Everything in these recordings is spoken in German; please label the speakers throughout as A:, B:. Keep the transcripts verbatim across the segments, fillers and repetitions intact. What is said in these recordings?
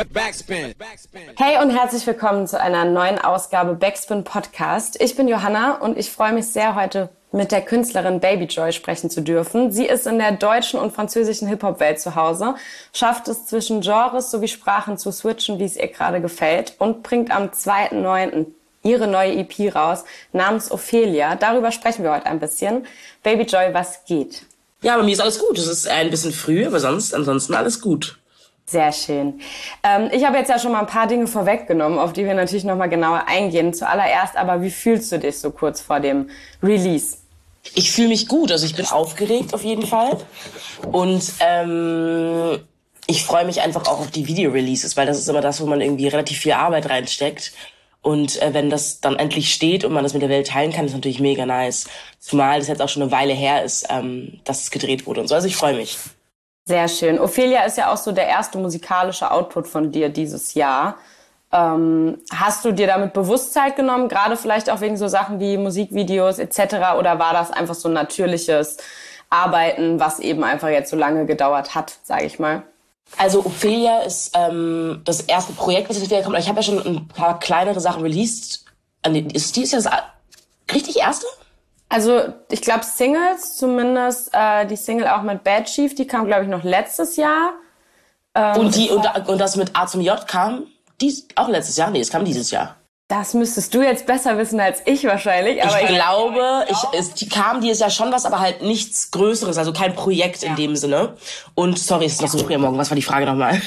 A: Backspin.
B: Hey und herzlich willkommen zu einer neuen Ausgabe Backspin Podcast. Ich bin Johanna und ich freue mich sehr, heute mit der Künstlerin Baby Joy sprechen zu dürfen. Sie ist in der deutschen und französischen Hip-Hop-Welt zu Hause, schafft es zwischen Genres sowie Sprachen zu switchen, wie es ihr gerade gefällt, und bringt am zweiten neunten ihre neue E P raus, namens Ophelia. Darüber sprechen wir heute ein bisschen. Baby Joy, was geht?
C: Ja, bei mir ist alles gut. Es ist ein bisschen früh, aber sonst ansonsten alles gut.
B: Sehr schön. Ähm, ich habe jetzt ja schon mal ein paar Dinge vorweggenommen, auf die wir natürlich noch mal genauer eingehen. Zuallererst aber, wie fühlst du dich so kurz vor dem Release?
C: Ich fühle mich gut. Also ich bin aufgeregt auf jeden Fall. Und ähm, ich freue mich einfach auch auf die Video-Releases, weil das ist immer das, wo man irgendwie relativ viel Arbeit reinsteckt. Und äh, wenn das dann endlich steht und man das mit der Welt teilen kann, ist natürlich mega nice. Zumal das jetzt auch schon eine Weile her ist, ähm, dass es gedreht wurde und so. Also ich freue mich.
B: Sehr schön. Ophelia ist ja auch so der erste musikalische Output von dir dieses Jahr. Ähm, hast du dir damit bewusst Zeit genommen, gerade vielleicht auch wegen so Sachen wie Musikvideos et cetera, oder war das einfach so ein natürliches Arbeiten, was eben einfach jetzt so lange gedauert hat, sage ich mal?
C: Also Ophelia ist ähm, das erste Projekt, was jetzt wieder kommt. Ich habe ja schon ein paar kleinere Sachen released. Ist dies ja das richtig erste?
B: Also ich glaube Singles, zumindest äh, die Single auch mit Bad Chief, die kam glaube ich noch letztes Jahr. Ähm,
C: und die und, und das mit A zum J kam dies auch letztes Jahr? Nee, es kam dieses Jahr.
B: Das müsstest du jetzt besser wissen als ich wahrscheinlich. Aber
C: ich,
B: ich
C: glaube, ich, es die kam dieses Jahr schon was, aber halt nichts Größeres, also kein Projekt in dem Sinne. Und sorry, es ist noch so früh am Morgen. Was war die Frage nochmal?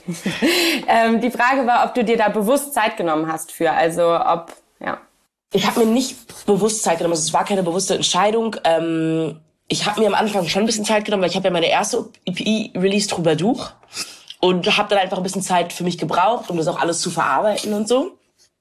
B: ähm, die Frage war, ob du dir da bewusst Zeit genommen hast für, also ob, ja.
C: Ich habe mir nicht bewusst Zeit genommen, es war keine bewusste Entscheidung. Ähm, ich habe mir am Anfang schon ein bisschen Zeit genommen, weil ich habe ja meine erste E P released, Troubadour, und habe dann einfach ein bisschen Zeit für mich gebraucht, um das auch alles zu verarbeiten und so.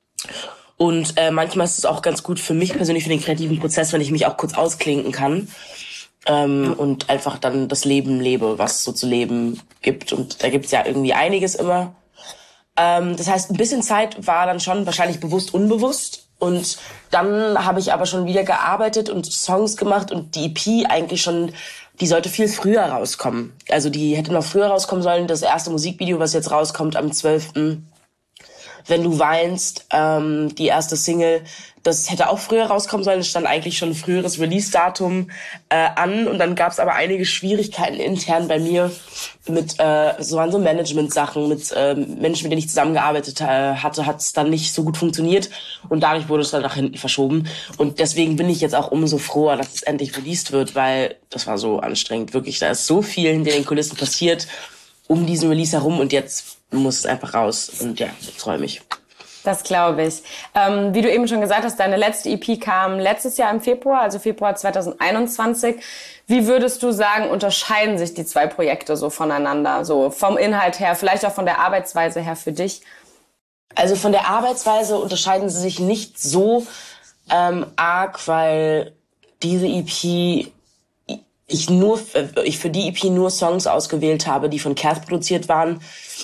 C: Und äh, manchmal ist es auch ganz gut für mich persönlich, für den kreativen Prozess, wenn ich mich auch kurz ausklinken kann ähm, und einfach dann das Leben lebe, was es so zu leben gibt. Und da gibt's ja irgendwie einiges immer. Ähm, das heißt, ein bisschen Zeit war dann schon wahrscheinlich bewusst, unbewusst. Und dann habe ich aber schon wieder gearbeitet und Songs gemacht und die E P eigentlich schon, die sollte viel früher rauskommen. Also die hätte noch früher rauskommen sollen. Das erste Musikvideo, was jetzt rauskommt am zwölften Wenn du weinst, ähm, die erste Single, das hätte auch früher rauskommen sollen. Es stand eigentlich schon ein früheres Release-Datum äh, an. Und dann gab es aber einige Schwierigkeiten intern bei mir mit äh, so an so Management-Sachen, mit äh, Menschen, mit denen ich zusammengearbeitet äh, hatte, hat es dann nicht so gut funktioniert. Und dadurch wurde es dann nach hinten verschoben. Und deswegen bin ich jetzt auch umso froher, dass es endlich released wird, weil das war so anstrengend. Wirklich, da ist so viel hinter den Kulissen passiert um diesen Release herum. Und jetzt muss es einfach raus. Und ja, ich freue mich.
B: Das glaube ich. Ähm, wie du eben schon gesagt hast, deine letzte E P kam letztes Jahr im Februar, also Februar zwanzig einundzwanzig. Wie würdest du sagen, unterscheiden sich die zwei Projekte so voneinander? So vom Inhalt her, vielleicht auch von der Arbeitsweise her für dich?
C: Also von der Arbeitsweise unterscheiden sie sich nicht so ähm, arg, weil diese E P ich nur ich für die E P nur Songs ausgewählt habe, die von Cath produziert waren.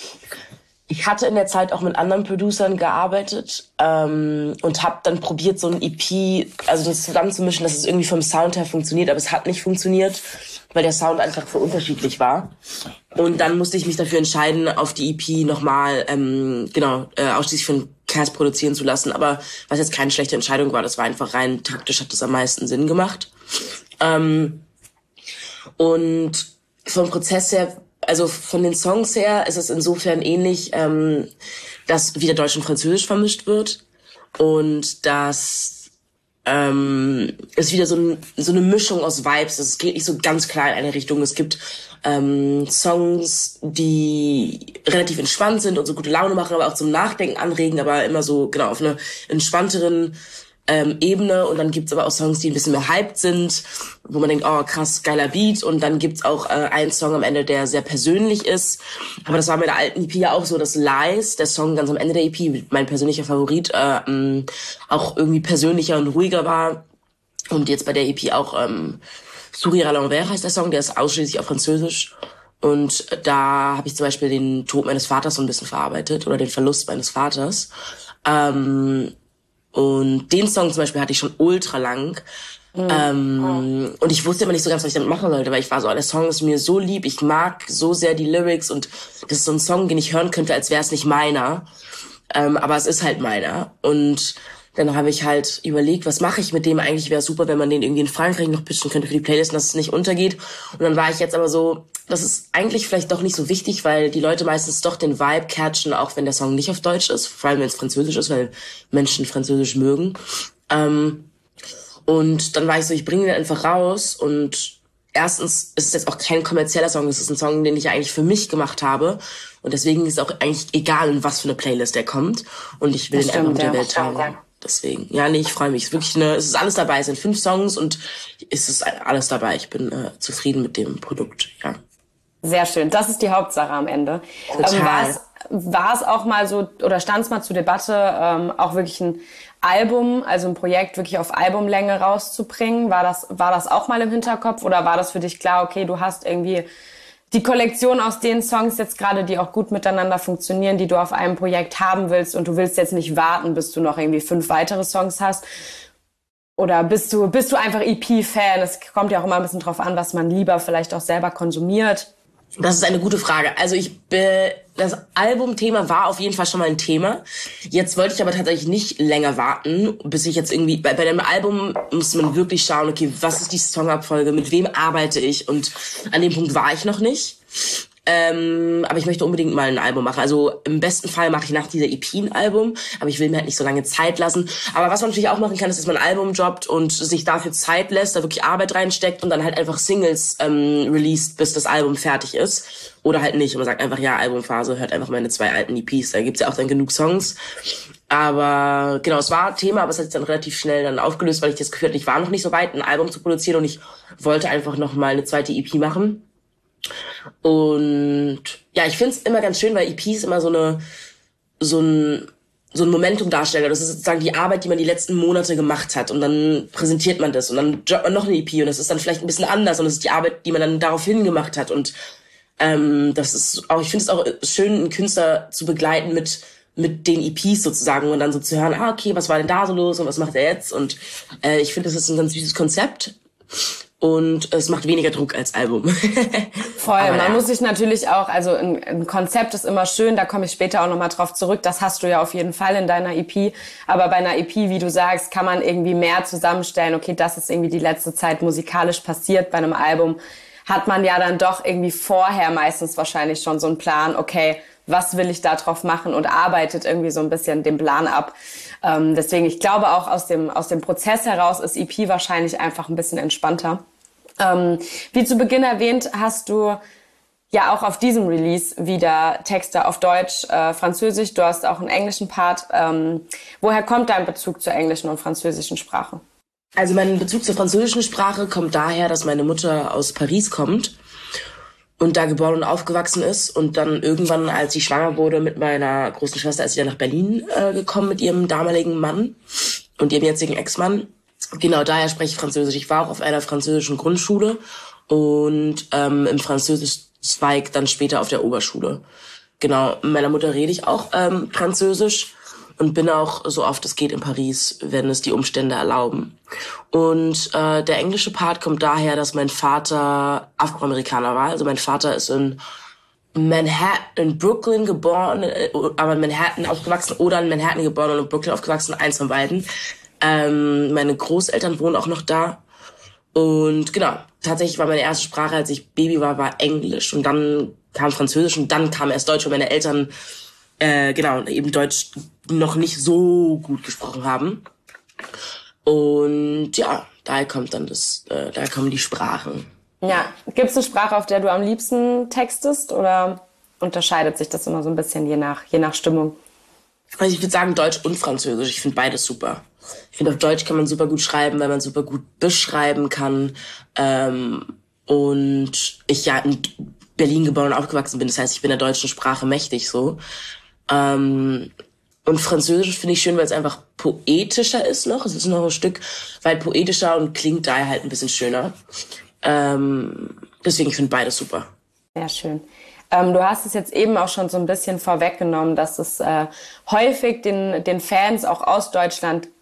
C: Ich hatte in der Zeit auch mit anderen Producern gearbeitet ähm, und habe dann probiert, so ein E P, also das zusammenzumischen, dass es irgendwie vom Sound her funktioniert, aber es hat nicht funktioniert, weil der Sound einfach so unterschiedlich war. Und dann musste ich mich dafür entscheiden, auf die E P nochmal ähm, genau äh, ausschließlich von Cass produzieren zu lassen. Aber was jetzt keine schlechte Entscheidung war, das war einfach rein taktisch, hat das am meisten Sinn gemacht. Ähm, und vom Prozess her, also von den Songs her ist es insofern ähnlich, ähm, dass wieder Deutsch und Französisch vermischt wird und dass ähm, es wieder so, ein, so eine Mischung aus Vibes ist. Es geht nicht so ganz klar in eine Richtung. Es gibt ähm, Songs, die relativ entspannt sind und so gute Laune machen, aber auch zum Nachdenken anregen, aber immer so genau auf einer entspannteren ähm, Ebene. Und dann gibt's aber auch Songs, die ein bisschen mehr hyped sind, wo man denkt, oh krass, geiler Beat. Und dann gibt's auch äh, einen Song am Ende, der sehr persönlich ist. Aber das war bei der alten E P ja auch so, dass Lies, der Song ganz am Ende der E P, mein persönlicher Favorit, äh, ähm, auch irgendwie persönlicher und ruhiger war. Und jetzt bei der E P auch ähm, Sourire à l'envers heißt der Song, der ist ausschließlich auf Französisch. Und da habe ich zum Beispiel den Tod meines Vaters so ein bisschen verarbeitet oder den Verlust meines Vaters. Ähm, und den Song zum Beispiel hatte ich schon ultra lang. Mhm. Ähm, und ich wusste immer nicht so ganz, was ich damit machen sollte, weil ich war so, der Song ist mir so lieb, ich mag so sehr die Lyrics und das ist so ein Song, den ich hören könnte, als wäre es nicht meiner. Ähm, aber es ist halt meiner. Und dann habe ich halt überlegt, was mache ich mit dem? Eigentlich wäre es super, wenn man den irgendwie in Frankreich noch pitchen könnte für die Playlist, dass es nicht untergeht. Und dann war ich jetzt aber so, das ist eigentlich vielleicht doch nicht so wichtig, weil die Leute meistens doch den Vibe catchen, auch wenn der Song nicht auf Deutsch ist, vor allem wenn es Französisch ist, weil Menschen Französisch mögen. Ähm, und dann war ich so, ich bringe den einfach raus und erstens ist es jetzt auch kein kommerzieller Song, es ist ein Song, den ich eigentlich für mich gemacht habe und deswegen ist es auch eigentlich egal, in was für eine Playlist der kommt und ich will
B: Das
C: den einfach
B: stimmt,
C: mit der
B: ja.
C: Welt teilen. Deswegen, ja, nee, ich freue mich. Es ist wirklich eine, es ist alles dabei, es sind fünf Songs und es ist alles dabei. Ich bin äh, zufrieden mit dem Produkt, ja.
B: Sehr schön. Das ist die Hauptsache am Ende.
C: Total.
B: Ähm, war es, war es auch mal so, oder stand es mal zur Debatte, ähm, auch wirklich ein Album, also ein Projekt wirklich auf Albumlänge rauszubringen? War das, war das auch mal im Hinterkopf oder war das für dich klar, okay, du hast irgendwie die Kollektion aus den Songs jetzt gerade, die auch gut miteinander funktionieren, die du auf einem Projekt haben willst und du willst jetzt nicht warten, bis du noch irgendwie fünf weitere Songs hast? Oder bist du, bist du einfach E P-Fan? Es kommt ja auch immer ein bisschen drauf an, was man lieber vielleicht auch selber konsumiert.
C: Das ist eine gute Frage. Also ich be- das Albumthema war auf jeden Fall schon mal ein Thema. Jetzt wollte ich aber tatsächlich nicht länger warten, bis ich jetzt irgendwie bei, bei dem Album muss man wirklich schauen, okay, was ist die Songabfolge, mit wem arbeite ich und an dem Punkt war ich noch nicht. Ähm, aber ich möchte unbedingt mal ein Album machen. Also im besten Fall mache ich nach dieser E P ein Album, aber ich will mir halt nicht so lange Zeit lassen. Aber was man natürlich auch machen kann, ist, dass man ein Album droppt und sich dafür Zeit lässt, da wirklich Arbeit reinsteckt und dann halt einfach Singles ähm, released, bis das Album fertig ist. Oder halt nicht. Und man sagt einfach, ja, Albumphase, hört einfach meine zwei alten E Ps. Da gibt's ja auch dann genug Songs. Aber genau, es war Thema, aber es hat sich dann relativ schnell dann aufgelöst, weil ich das Gefühl hatte, ich war noch nicht so weit, ein Album zu produzieren und ich wollte einfach noch mal eine zweite E P machen. Und ja, ich find's immer ganz schön, weil E Ps immer so eine so ein so ein Momentum darstellen. Das ist sozusagen die Arbeit, die man die letzten Monate gemacht hat und dann präsentiert man das und dann droppt man noch eine E P und das ist dann vielleicht ein bisschen anders und das ist die Arbeit, die man dann daraufhin gemacht hat und ähm, das ist auch, ich finde es auch schön, einen Künstler zu begleiten mit mit den E Ps sozusagen und dann so zu hören, ah okay, was war denn da so los und was macht er jetzt und äh, ich finde, das ist ein ganz süßes Konzept. Und es macht weniger Druck als Album.
B: Voll,
C: Aber
B: man
C: ja.
B: muss sich natürlich auch, also ein, ein Konzept ist immer schön, da komme ich später auch nochmal drauf zurück, das hast du ja auf jeden Fall in deiner E P, aber bei einer E P, wie du sagst, kann man irgendwie mehr zusammenstellen, okay, das ist irgendwie die letzte Zeit musikalisch passiert. Bei einem Album hat man ja dann doch irgendwie vorher meistens wahrscheinlich schon so einen Plan, okay, was will ich da drauf machen und arbeitet irgendwie so ein bisschen den Plan ab. Ähm, deswegen, ich glaube auch aus dem, aus dem Prozess heraus ist E P wahrscheinlich einfach ein bisschen entspannter. Ähm, wie zu Beginn erwähnt, hast du ja auch auf diesem Release wieder Texte auf Deutsch, äh, Französisch. Du hast auch einen englischen Part. Ähm, woher kommt dein Bezug zur englischen und französischen Sprache?
C: Also mein Bezug zur französischen Sprache kommt daher, dass meine Mutter aus Paris kommt und da geboren und aufgewachsen ist und dann irgendwann, als sie schwanger wurde mit meiner großen Schwester, ist sie dann nach Berlin äh, gekommen mit ihrem damaligen Mann und ihrem jetzigen Ex-Mann. Genau, daher spreche ich Französisch. Ich war auch auf einer französischen Grundschule und ähm, im Französisch-Zweig dann später auf der Oberschule. Genau, mit meiner Mutter rede ich auch ähm, Französisch und bin auch so oft es geht in Paris, wenn es die Umstände erlauben. Und äh, der englische Part kommt daher, dass mein Vater Afroamerikaner war. Also mein Vater ist in Manhattan, in Brooklyn geboren, aber in Manhattan aufgewachsen oder in Manhattan geboren und in Brooklyn aufgewachsen, eins von beiden. Ähm, meine Großeltern wohnen auch noch da. Und genau, tatsächlich war meine erste Sprache, als ich Baby war, war Englisch. Und dann kam Französisch und dann kam erst Deutsch, weil meine Eltern, äh, genau, eben Deutsch noch nicht so gut gesprochen haben. Und ja, daher kommt dann das, äh, daher kommen die Sprachen.
B: Ja, gibt es eine Sprache, auf der du am liebsten textest oder unterscheidet sich das immer so ein bisschen je nach, je nach Stimmung?
C: Also ich würde sagen Deutsch und Französisch. Ich finde beides super. Ich finde, auf Deutsch kann man super gut schreiben, weil man super gut beschreiben kann. Ähm, und ich ja in Berlin geboren und aufgewachsen bin. Das heißt, ich bin der deutschen Sprache mächtig so. Ähm, und Französisch finde ich schön, weil es einfach poetischer ist noch. Es ist noch ein Stück weit poetischer und klingt daher halt ein bisschen schöner. Ähm, deswegen, ich finde beides super.
B: Sehr schön. Ähm, du hast es jetzt eben auch schon so ein bisschen vorweggenommen, dass es äh, häufig den, den Fans auch aus Deutschland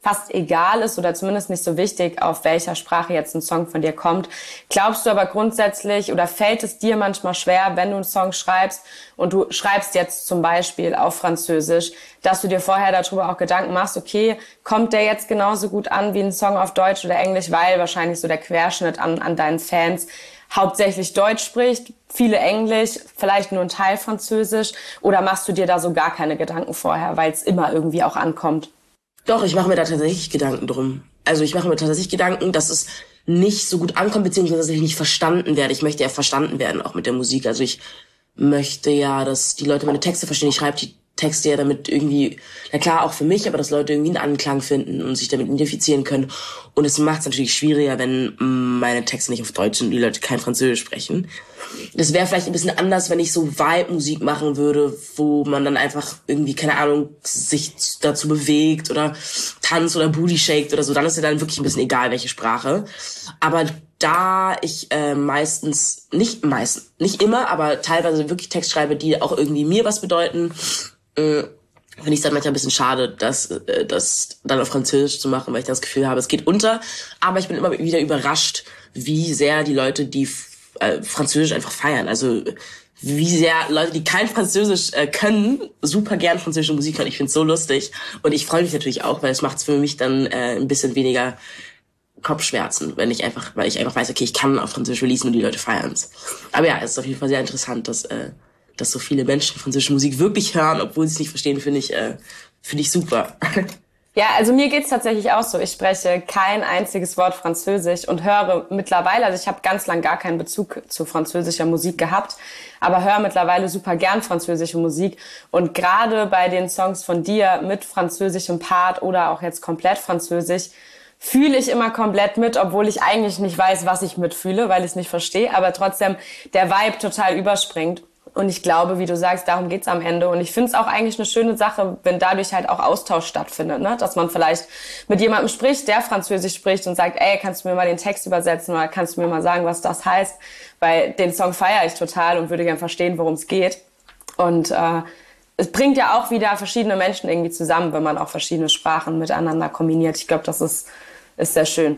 B: fast egal ist oder zumindest nicht so wichtig, auf welcher Sprache jetzt ein Song von dir kommt. Glaubst du aber grundsätzlich oder fällt es dir manchmal schwer, wenn du einen Song schreibst und du schreibst jetzt zum Beispiel auf Französisch, dass du dir vorher darüber auch Gedanken machst, okay, kommt der jetzt genauso gut an wie ein Song auf Deutsch oder Englisch, weil wahrscheinlich so der Querschnitt an, an deinen Fans hauptsächlich Deutsch spricht, viele Englisch, vielleicht nur ein Teil Französisch, oder machst du dir da so gar keine Gedanken vorher, weil es immer irgendwie auch ankommt?
C: Doch, ich mache mir da tatsächlich Gedanken drum. Also ich mache mir tatsächlich Gedanken, dass es nicht so gut ankommt, beziehungsweise dass ich nicht verstanden werde. Ich möchte ja verstanden werden, auch mit der Musik. Also ich möchte ja, dass die Leute meine Texte verstehen. Ich schreibe die Texte ja damit irgendwie, na klar, auch für mich, aber dass Leute irgendwie einen Anklang finden und sich damit identifizieren können. Und es macht es natürlich schwieriger, wenn meine Texte nicht auf Deutsch sind und die Leute kein Französisch sprechen. Das wäre vielleicht ein bisschen anders, wenn ich so Vibe-Musik machen würde, wo man dann einfach irgendwie, keine Ahnung, sich dazu bewegt oder tanzt oder Booty shakt oder so. Dann ist ja dann wirklich ein bisschen egal, welche Sprache. Aber da ich äh, meistens, nicht meistens, nicht immer, aber teilweise wirklich Text schreibe, die auch irgendwie mir was bedeuten, äh, finde ich es dann manchmal ein bisschen schade, das, äh, das dann auf Französisch zu machen, weil ich das Gefühl habe, es geht unter. Aber ich bin immer wieder überrascht, wie sehr die Leute, die äh, Französisch einfach feiern. Also wie sehr Leute, die kein Französisch äh, können, super gern französische Musik hören. Ich finde es so lustig. Und ich freue mich natürlich auch, weil es macht es für mich dann äh, ein bisschen weniger Kopfschmerzen, wenn ich einfach, weil ich einfach weiß, okay, ich kann auf Französisch releasen und die Leute feiern's. Aber ja, es ist auf jeden Fall sehr interessant, dass äh, dass so viele Menschen französische Musik wirklich hören, obwohl sie es nicht verstehen, finde ich äh, finde ich super.
B: Ja, also mir geht's tatsächlich auch so. Ich spreche kein einziges Wort Französisch und höre mittlerweile, also ich habe ganz lang gar keinen Bezug zu französischer Musik gehabt, aber höre mittlerweile super gern französische Musik. Und gerade bei den Songs von dir mit französischem Part oder auch jetzt komplett französisch, fühle ich immer komplett mit, obwohl ich eigentlich nicht weiß, was ich mitfühle, weil ich es nicht verstehe, aber trotzdem der Vibe total überspringt. Und ich glaube, wie du sagst, darum geht's am Ende. Und ich finde es auch eigentlich eine schöne Sache, wenn dadurch halt auch Austausch stattfindet, ne? Dass man vielleicht mit jemandem spricht, der Französisch spricht und sagt, ey, kannst du mir mal den Text übersetzen oder kannst du mir mal sagen, was das heißt? Weil den Song feiere ich total und würde gern verstehen, worum es geht. Und äh, es bringt ja auch wieder verschiedene Menschen irgendwie zusammen, wenn man auch verschiedene Sprachen miteinander kombiniert. Ich glaube, das ist, ist sehr schön.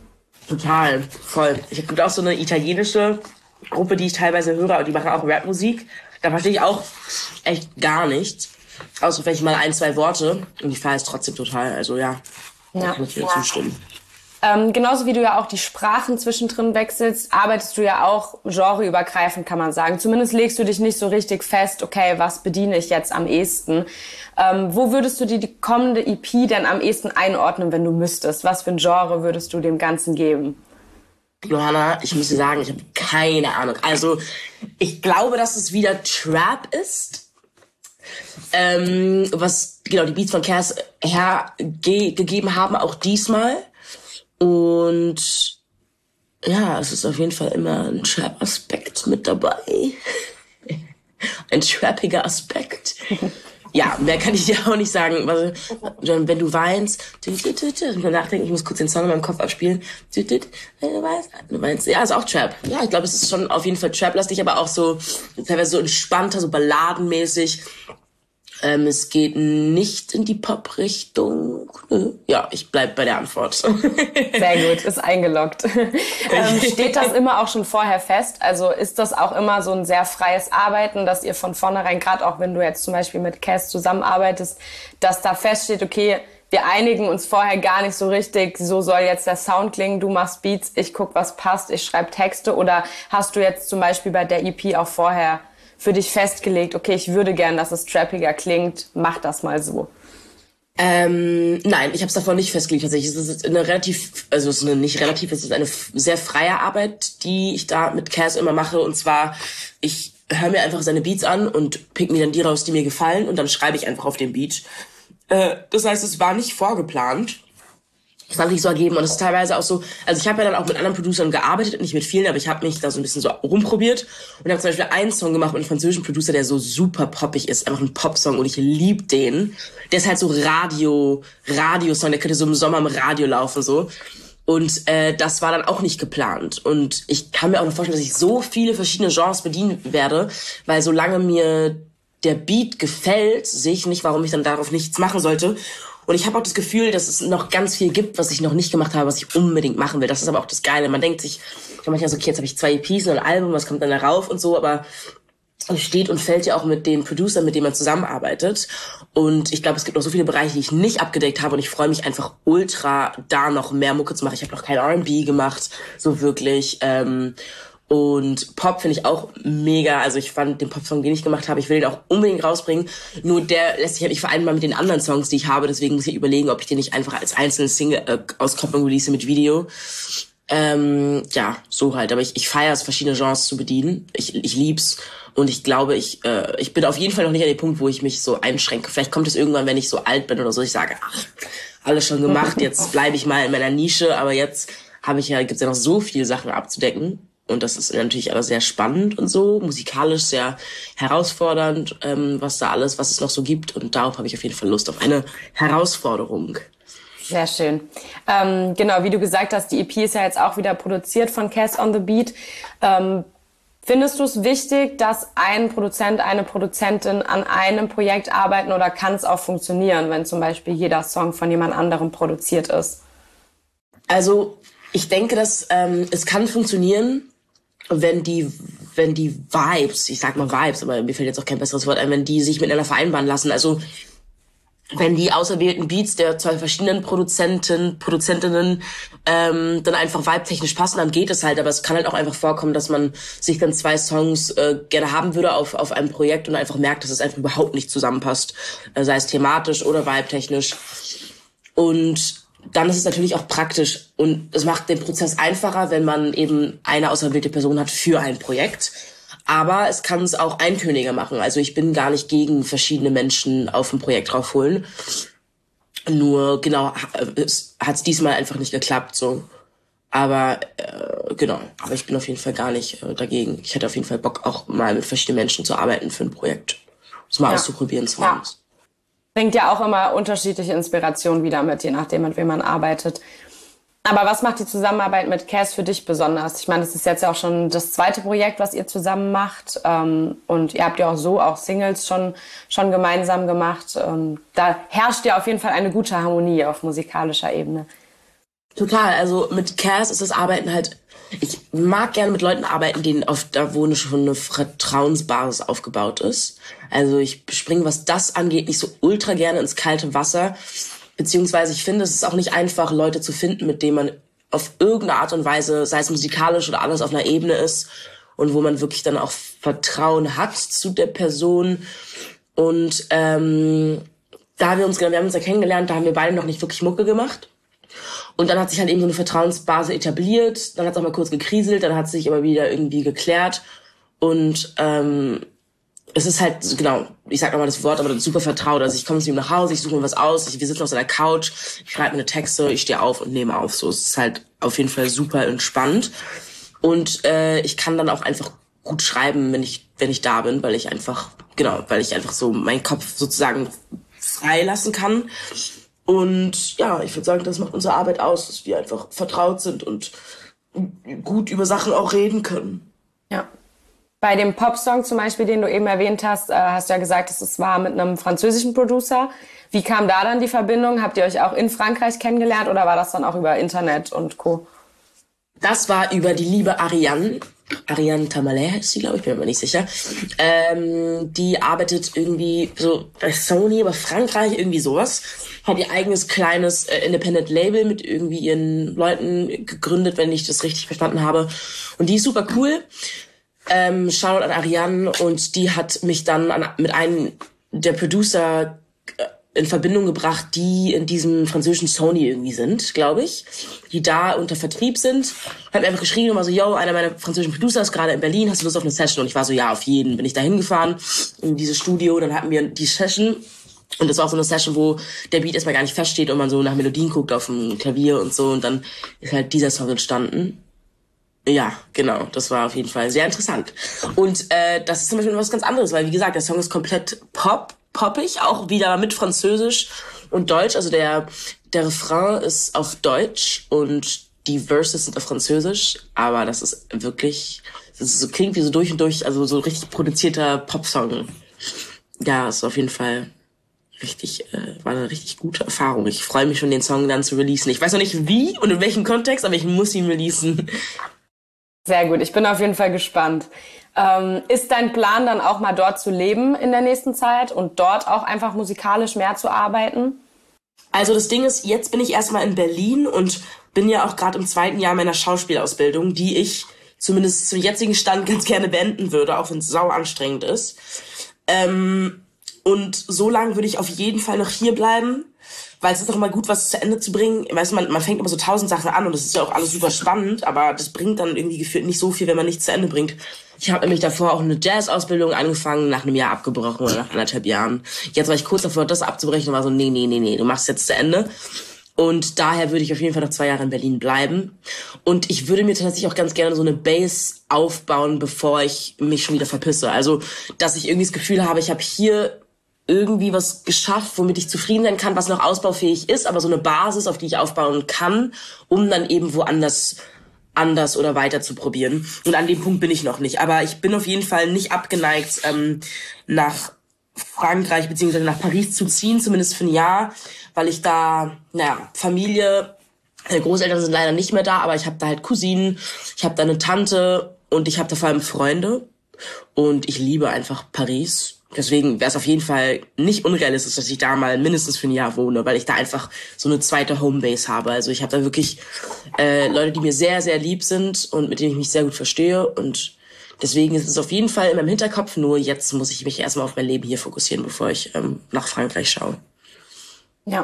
C: Total, voll. Ich habe auch so eine italienische Gruppe, die ich teilweise höre, und die machen auch Rapmusik. Da verstehe ich auch echt gar nichts. Außer vielleicht mal ein, zwei Worte. Und ich feiere es trotzdem total. Also ja, da
B: Ja.
C: kann ich dir
B: Ja.
C: zustimmen.
B: Ähm, genauso wie du ja auch die Sprachen zwischendrin wechselst, arbeitest du ja auch genreübergreifend, kann man sagen. Zumindest legst du dich nicht so richtig fest, okay, was bediene ich jetzt am ehesten? Ähm, wo würdest du die, die kommende E P denn am ehesten einordnen, wenn du müsstest? Was für ein Genre würdest du dem Ganzen geben?
C: Johanna, ich muss dir sagen, ich habe keine Ahnung. Also, ich glaube, dass es wieder Trap ist. Ähm, was, genau, die Beats von Cass hergegeben haben, auch diesmal. Und ja, es ist auf jeden Fall immer ein Trap-Aspekt mit dabei. Ein trappiger Aspekt. Ja, mehr kann ich dir auch nicht sagen. Also, wenn du weinst, ich muss nachdenken, ich muss kurz den Song in meinem Kopf abspielen. Du weinst, ja, ist auch Trap. Ja, ich glaube, es ist schon auf jeden Fall Trap-lastig, aber auch so teilweise so entspannter, so balladenmäßig. Ähm, es geht nicht in die Pop-Richtung. Ja, ich bleib bei der Antwort.
B: Sehr gut, ist eingeloggt. ähm, steht das immer auch schon vorher fest? Also ist das auch immer so ein sehr freies Arbeiten, dass ihr von vornherein, gerade auch wenn du jetzt zum Beispiel mit Cass zusammenarbeitest, dass da feststeht, okay, wir einigen uns vorher gar nicht so richtig, so soll jetzt der Sound klingen, du machst Beats, ich guck, was passt, ich schreibe Texte? Oder hast du jetzt zum Beispiel bei der E P auch vorher für dich festgelegt, okay, ich würde gern, dass es trappiger klingt, mach das mal so?
C: Ähm, nein, ich habe es davon nicht festgelegt tatsächlich. Es ist eine relativ, also es ist eine nicht relativ, es ist eine sehr freie Arbeit, die ich da mit Cass immer mache. Und zwar, ich höre mir einfach seine Beats an und pick mir dann die raus, die mir gefallen, und dann schreibe ich einfach auf dem Beat. Äh, das heißt, es war nicht vorgeplant. Das hat sich so ergeben, und es ist teilweise auch so, also ich habe ja dann auch mit anderen Producern gearbeitet, nicht mit vielen, aber ich habe mich da so ein bisschen so rumprobiert und habe zum Beispiel einen Song gemacht mit einem französischen Producer, der so super poppig ist, einfach ein Popsong, und ich lieb den. Der ist halt so Radio, Radiosong, der könnte so im Sommer im Radio laufen, so. Und äh, das war dann auch nicht geplant. Und ich kann mir auch noch vorstellen, dass ich so viele verschiedene Genres bedienen werde, weil solange mir der Beat gefällt, sehe ich nicht, warum ich dann darauf nichts machen sollte. Und ich habe auch das Gefühl, dass es noch ganz viel gibt, was ich noch nicht gemacht habe, was ich unbedingt machen will. Das ist aber auch das Geile. Man denkt sich manchmal so, okay, jetzt habe ich zwei E Ps und ein Album, was kommt dann da rauf und so, aber es steht und fällt ja auch mit den Producern, mit denen man zusammenarbeitet. Und ich glaube, es gibt noch so viele Bereiche, die ich nicht abgedeckt habe. Und ich freue mich einfach ultra, da noch mehr Mucke zu machen. Ich habe noch kein R and B gemacht, so wirklich. Ähm, und Pop finde ich auch mega. Also ich fand den Pop-Song, den ich gemacht habe, ich will den auch unbedingt rausbringen. Nur der lässt sich halt nicht vereinbaren mit den anderen Songs, die ich habe. Deswegen muss ich überlegen, ob ich den nicht einfach als einzelne Single äh, auskopplung release mit Video. Ähm, ja, so halt. Aber ich, ich feiere es, verschiedene Genres zu bedienen. Ich, ich lieb's. Und ich glaube, ich äh, ich bin auf jeden Fall noch nicht an dem Punkt, wo ich mich so einschränke. Vielleicht kommt es irgendwann, wenn ich so alt bin oder so, ich sage, ach, alles schon gemacht, jetzt bleibe ich mal in meiner Nische. Aber jetzt habe ich ja, gibt's ja noch so viele Sachen abzudecken. Und das ist natürlich alles sehr spannend und so, musikalisch sehr herausfordernd, ähm, was da alles, was es noch so gibt. Und darauf habe ich auf jeden Fall Lust, auf eine Herausforderung.
B: Sehr schön. Ähm, genau, wie du gesagt hast, die E P ist ja jetzt auch wieder produziert von Cass on the Beat. Ähm, Findest du es wichtig, dass ein Produzent, eine Produzentin an einem Projekt arbeiten oder kann es auch funktionieren, wenn zum Beispiel jeder Song von jemand anderem produziert ist?
C: Also ich denke, dass ähm, es kann funktionieren, wenn die wenn die Vibes, ich sag mal Vibes, aber mir fällt jetzt auch kein besseres Wort ein, wenn die sich miteinander vereinbaren lassen. Also wenn die auserwählten Beats der zwei verschiedenen Produzenten, Produzentinnen ähm, dann einfach vibe-technisch passen, dann geht es halt. Aber es kann halt auch einfach vorkommen, dass man sich dann zwei Songs äh, gerne haben würde auf auf einem Projekt und einfach merkt, dass es einfach überhaupt nicht zusammenpasst, äh, sei es thematisch oder vibe-technisch. Und dann ist es natürlich auch praktisch und es macht den Prozess einfacher, wenn man eben eine auserwählte Person hat für ein Projekt. Aber es kann es auch eintöniger machen. Also ich bin gar nicht gegen verschiedene Menschen auf ein Projekt draufholen. Nur, genau, es hat diesmal einfach nicht geklappt, so. Aber, äh, genau. Aber ich bin auf jeden Fall gar nicht äh, dagegen. Ich hätte auf jeden Fall Bock, auch mal mit verschiedenen Menschen zu arbeiten für ein Projekt. Das mal ja. auszuprobieren, zu
B: ja. Bringt ja auch immer unterschiedliche Inspirationen wieder mit, je nachdem, mit wem man arbeitet. Aber was macht die Zusammenarbeit mit Cass für dich besonders? Ich meine, das ist jetzt ja auch schon das zweite Projekt, was ihr zusammen macht. Ähm, und ihr habt ja auch so auch Singles schon, schon gemeinsam gemacht. Ähm, da herrscht ja auf jeden Fall eine gute Harmonie auf musikalischer Ebene.
C: Total. Also mit Cass ist das Arbeiten halt, ich mag gerne mit Leuten arbeiten, denen auf da wo schon eine Vertrauensbasis aufgebaut ist. Also ich springe, was das angeht, nicht so ultra gerne ins kalte Wasser. Beziehungsweise ich finde, es ist auch nicht einfach, Leute zu finden, mit denen man auf irgendeine Art und Weise, sei es musikalisch oder alles, auf einer Ebene ist und wo man wirklich dann auch Vertrauen hat zu der Person. Und ähm, da haben wir uns, wir haben uns ja kennengelernt, da haben wir beide noch nicht wirklich Mucke gemacht. Und dann hat sich halt eben so eine Vertrauensbasis etabliert. Dann hat es auch mal kurz gekriselt, dann hat es sich aber wieder irgendwie geklärt. Und ähm, es ist halt, genau, ich sag nochmal das Wort, aber das super vertraut. Also ich komme zu ihm nach Hause, ich suche mir was aus, ich, wir sitzen auf seiner Couch, ich schreibe mir eine Texte, ich stehe auf und nehme auf. So, es ist halt auf jeden Fall super entspannt. Und äh, ich kann dann auch einfach gut schreiben, wenn ich wenn ich da bin, weil ich einfach, genau, weil ich einfach so meinen Kopf sozusagen frei lassen kann. Und ja, ich würde sagen, das macht unsere Arbeit aus, dass wir einfach vertraut sind und gut über Sachen auch reden können.
B: Ja. Bei dem Popsong zum Beispiel, den du eben erwähnt hast, hast du ja gesagt, dass es war mit einem französischen Producer. Wie kam da dann die Verbindung? Habt ihr euch auch in Frankreich kennengelernt oder war das dann auch über Internet und Co.?
C: Das war über die liebe Ariane. Ariane Tamalé heißt sie, glaube ich, bin mir nicht sicher. Ähm, die arbeitet irgendwie so bei Sony, aber Frankreich, irgendwie sowas. Hat ihr eigenes kleines äh, Independent-Label mit irgendwie ihren Leuten gegründet, wenn ich das richtig verstanden habe. Und die ist super cool. Ähm, Shoutout an Ariane, und die hat mich dann an, mit einem der Producer äh, in Verbindung gebracht, die in diesem französischen Sony irgendwie sind, glaube ich, die da unter Vertrieb sind. Hat mir einfach geschrieben und war so, yo, einer meiner französischen Producer ist gerade in Berlin, hast du Lust auf eine Session? Und ich war so, ja, auf jeden. Bin ich da hingefahren in dieses Studio, dann hatten wir die Session. Und das war auch so eine Session, wo der Beat erstmal gar nicht feststeht und man so nach Melodien guckt auf dem Klavier und so. Und dann ist halt dieser Song entstanden. Ja, genau. Das war auf jeden Fall sehr interessant. Und äh, das ist zum Beispiel was ganz anderes, weil, wie gesagt, der Song ist komplett Pop, poppig, auch wieder mit Französisch und Deutsch. Also der der Refrain ist auf Deutsch und die Verses sind auf Französisch. Aber das ist wirklich, das ist so, klingt wie so durch und durch, also so richtig produzierter Popsong. Ja, ist auf jeden Fall richtig, äh, war eine richtig gute Erfahrung. Ich freue mich schon, den Song dann zu releasen. Ich weiß noch nicht wie und in welchem Kontext, aber ich muss ihn releasen.
B: Sehr gut, ich bin auf jeden Fall gespannt. Ähm, ist dein Plan dann auch mal dort zu leben in der nächsten Zeit und dort auch einfach musikalisch mehr zu arbeiten?
C: Also das Ding ist, jetzt bin ich erstmal in Berlin und bin ja auch gerade im zweiten Jahr meiner Schauspielausbildung, die ich zumindest zum jetzigen Stand ganz gerne beenden würde, auch wenn es sau anstrengend ist. Ähm, und so lange würde ich auf jeden Fall noch hier bleiben, weil es ist auch immer gut, was zu Ende zu bringen. Weißt du, man, man fängt immer so tausend Sachen an und das ist ja auch alles super spannend, aber das bringt dann irgendwie gefühlt nicht so viel, wenn man nichts zu Ende bringt. Ich habe nämlich davor auch eine Jazz-Ausbildung angefangen, nach einem Jahr abgebrochen oder nach anderthalb Jahren. Jetzt war ich kurz davor, das abzubrechen und war so, nee, nee, nee, nee, du machst jetzt zu Ende. Und daher würde ich auf jeden Fall noch zwei Jahre in Berlin bleiben. Und ich würde mir tatsächlich auch ganz gerne so eine Base aufbauen, bevor ich mich schon wieder verpisse. Also, dass ich irgendwie das Gefühl habe, ich habe hier irgendwie was geschafft, womit ich zufrieden sein kann, was noch ausbaufähig ist, aber so eine Basis, auf die ich aufbauen kann, um dann eben woanders anders oder weiter zu probieren. Und an dem Punkt bin ich noch nicht. Aber ich bin auf jeden Fall nicht abgeneigt, ähm, nach Frankreich beziehungsweise nach Paris zu ziehen, zumindest für ein Jahr, weil ich da, naja, Familie, meine Großeltern sind leider nicht mehr da, aber ich habe da halt Cousinen, ich habe da eine Tante und ich habe da vor allem Freunde und ich liebe einfach Paris. Deswegen wäre es auf jeden Fall nicht unrealistisch, dass ich da mal mindestens für ein Jahr wohne, weil ich da einfach so eine zweite Homebase habe. Also ich habe da wirklich äh, Leute, die mir sehr, sehr lieb sind und mit denen ich mich sehr gut verstehe. Und deswegen ist es auf jeden Fall in meinem Hinterkopf. Nur jetzt muss ich mich erstmal auf mein Leben hier fokussieren, bevor ich ähm, nach Frankreich schaue.
B: Ja.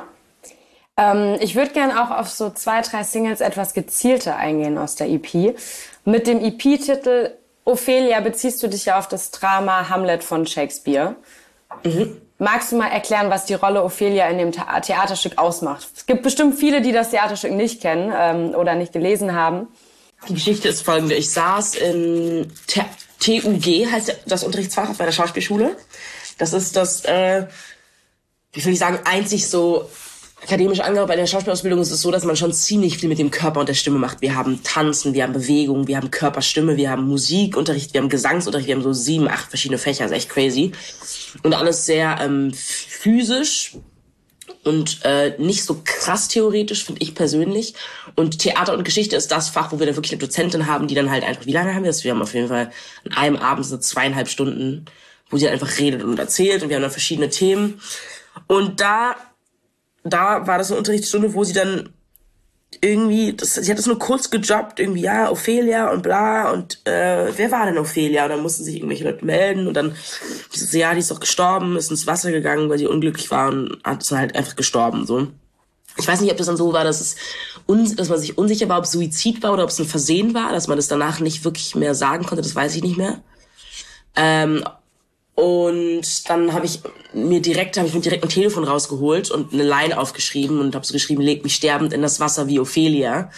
B: Ähm, ich würde gerne auch auf so zwei, drei Singles etwas gezielter eingehen aus der E P. Mit dem E P-Titel Ophelia beziehst du dich ja auf das Drama Hamlet von Shakespeare. Mhm. Magst du mal erklären, was die Rolle Ophelia in dem The- Theaterstück ausmacht? Es gibt bestimmt viele, die das Theaterstück nicht kennen ähm, oder nicht gelesen haben.
C: Die Geschichte ist folgende. Ich saß in T- TUG, heißt das Unterrichtsfach bei der Schauspielschule. Das ist das, äh, wie soll ich sagen, einzig so akademisch angehört. Bei der Schauspielausbildung ist es so, dass man schon ziemlich viel mit dem Körper und der Stimme macht. Wir haben Tanzen, wir haben Bewegung, wir haben Körperstimme, wir haben Musikunterricht, wir haben Gesangsunterricht, wir haben so sieben, acht verschiedene Fächer, das ist echt crazy. Und alles sehr ähm, physisch und äh, nicht so krass theoretisch, finde ich persönlich. Und Theater und Geschichte ist das Fach, wo wir dann wirklich eine Dozentin haben, die dann halt einfach, wie lange haben wir das? Wir haben auf jeden Fall an einem Abend so zweieinhalb Stunden, wo sie einfach redet und erzählt und wir haben dann verschiedene Themen. Und da Da war das eine Unterrichtsstunde, wo sie dann irgendwie, das, sie hat das nur kurz gejobbt, irgendwie, ja, Ophelia und bla, und äh, wer war denn Ophelia? Und dann mussten sich irgendwelche Leute melden und dann, die so, ja, die ist doch gestorben, ist ins Wasser gegangen, weil sie unglücklich war und hat ist dann halt einfach gestorben, so. Ich weiß nicht, ob das dann so war, dass es uns, dass man sich unsicher war, ob es Suizid war oder ob es ein Versehen war, dass man das danach nicht wirklich mehr sagen konnte, das weiß ich nicht mehr. Ähm, Und dann habe ich mir direkt, habe ich mir direkt ein Telefon rausgeholt und eine Line aufgeschrieben und habe so geschrieben, leg mich sterbend in das Wasser wie Ophelia.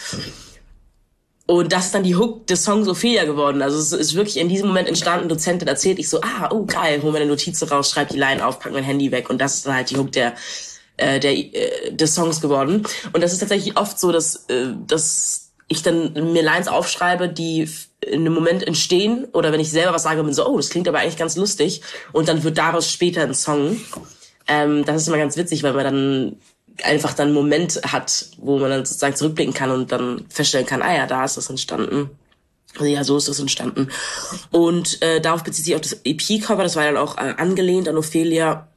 C: Und das ist dann die Hook des Songs Ophelia geworden. Also es ist wirklich in diesem Moment entstanden, Dozentin erzählt, ich so, ah, oh geil, hol meine Notizen raus, schreib die Line auf, pack mein Handy weg und das ist dann halt die Hook der äh, der äh, des Songs geworden. Und das ist tatsächlich oft so, dass äh, dass ich dann mir Lines aufschreibe, die in einem Moment entstehen oder wenn ich selber was sage, bin so, oh, das klingt aber eigentlich ganz lustig und dann wird daraus später ein Song. Ähm, das ist immer ganz witzig, weil man dann einfach dann einen Moment hat, wo man dann sozusagen zurückblicken kann und dann feststellen kann, ah ja, da ist das entstanden. Also ja, so ist das entstanden. Und äh, darauf bezieht sich auch das E P-Cover, das war dann auch äh, angelehnt an Ophelia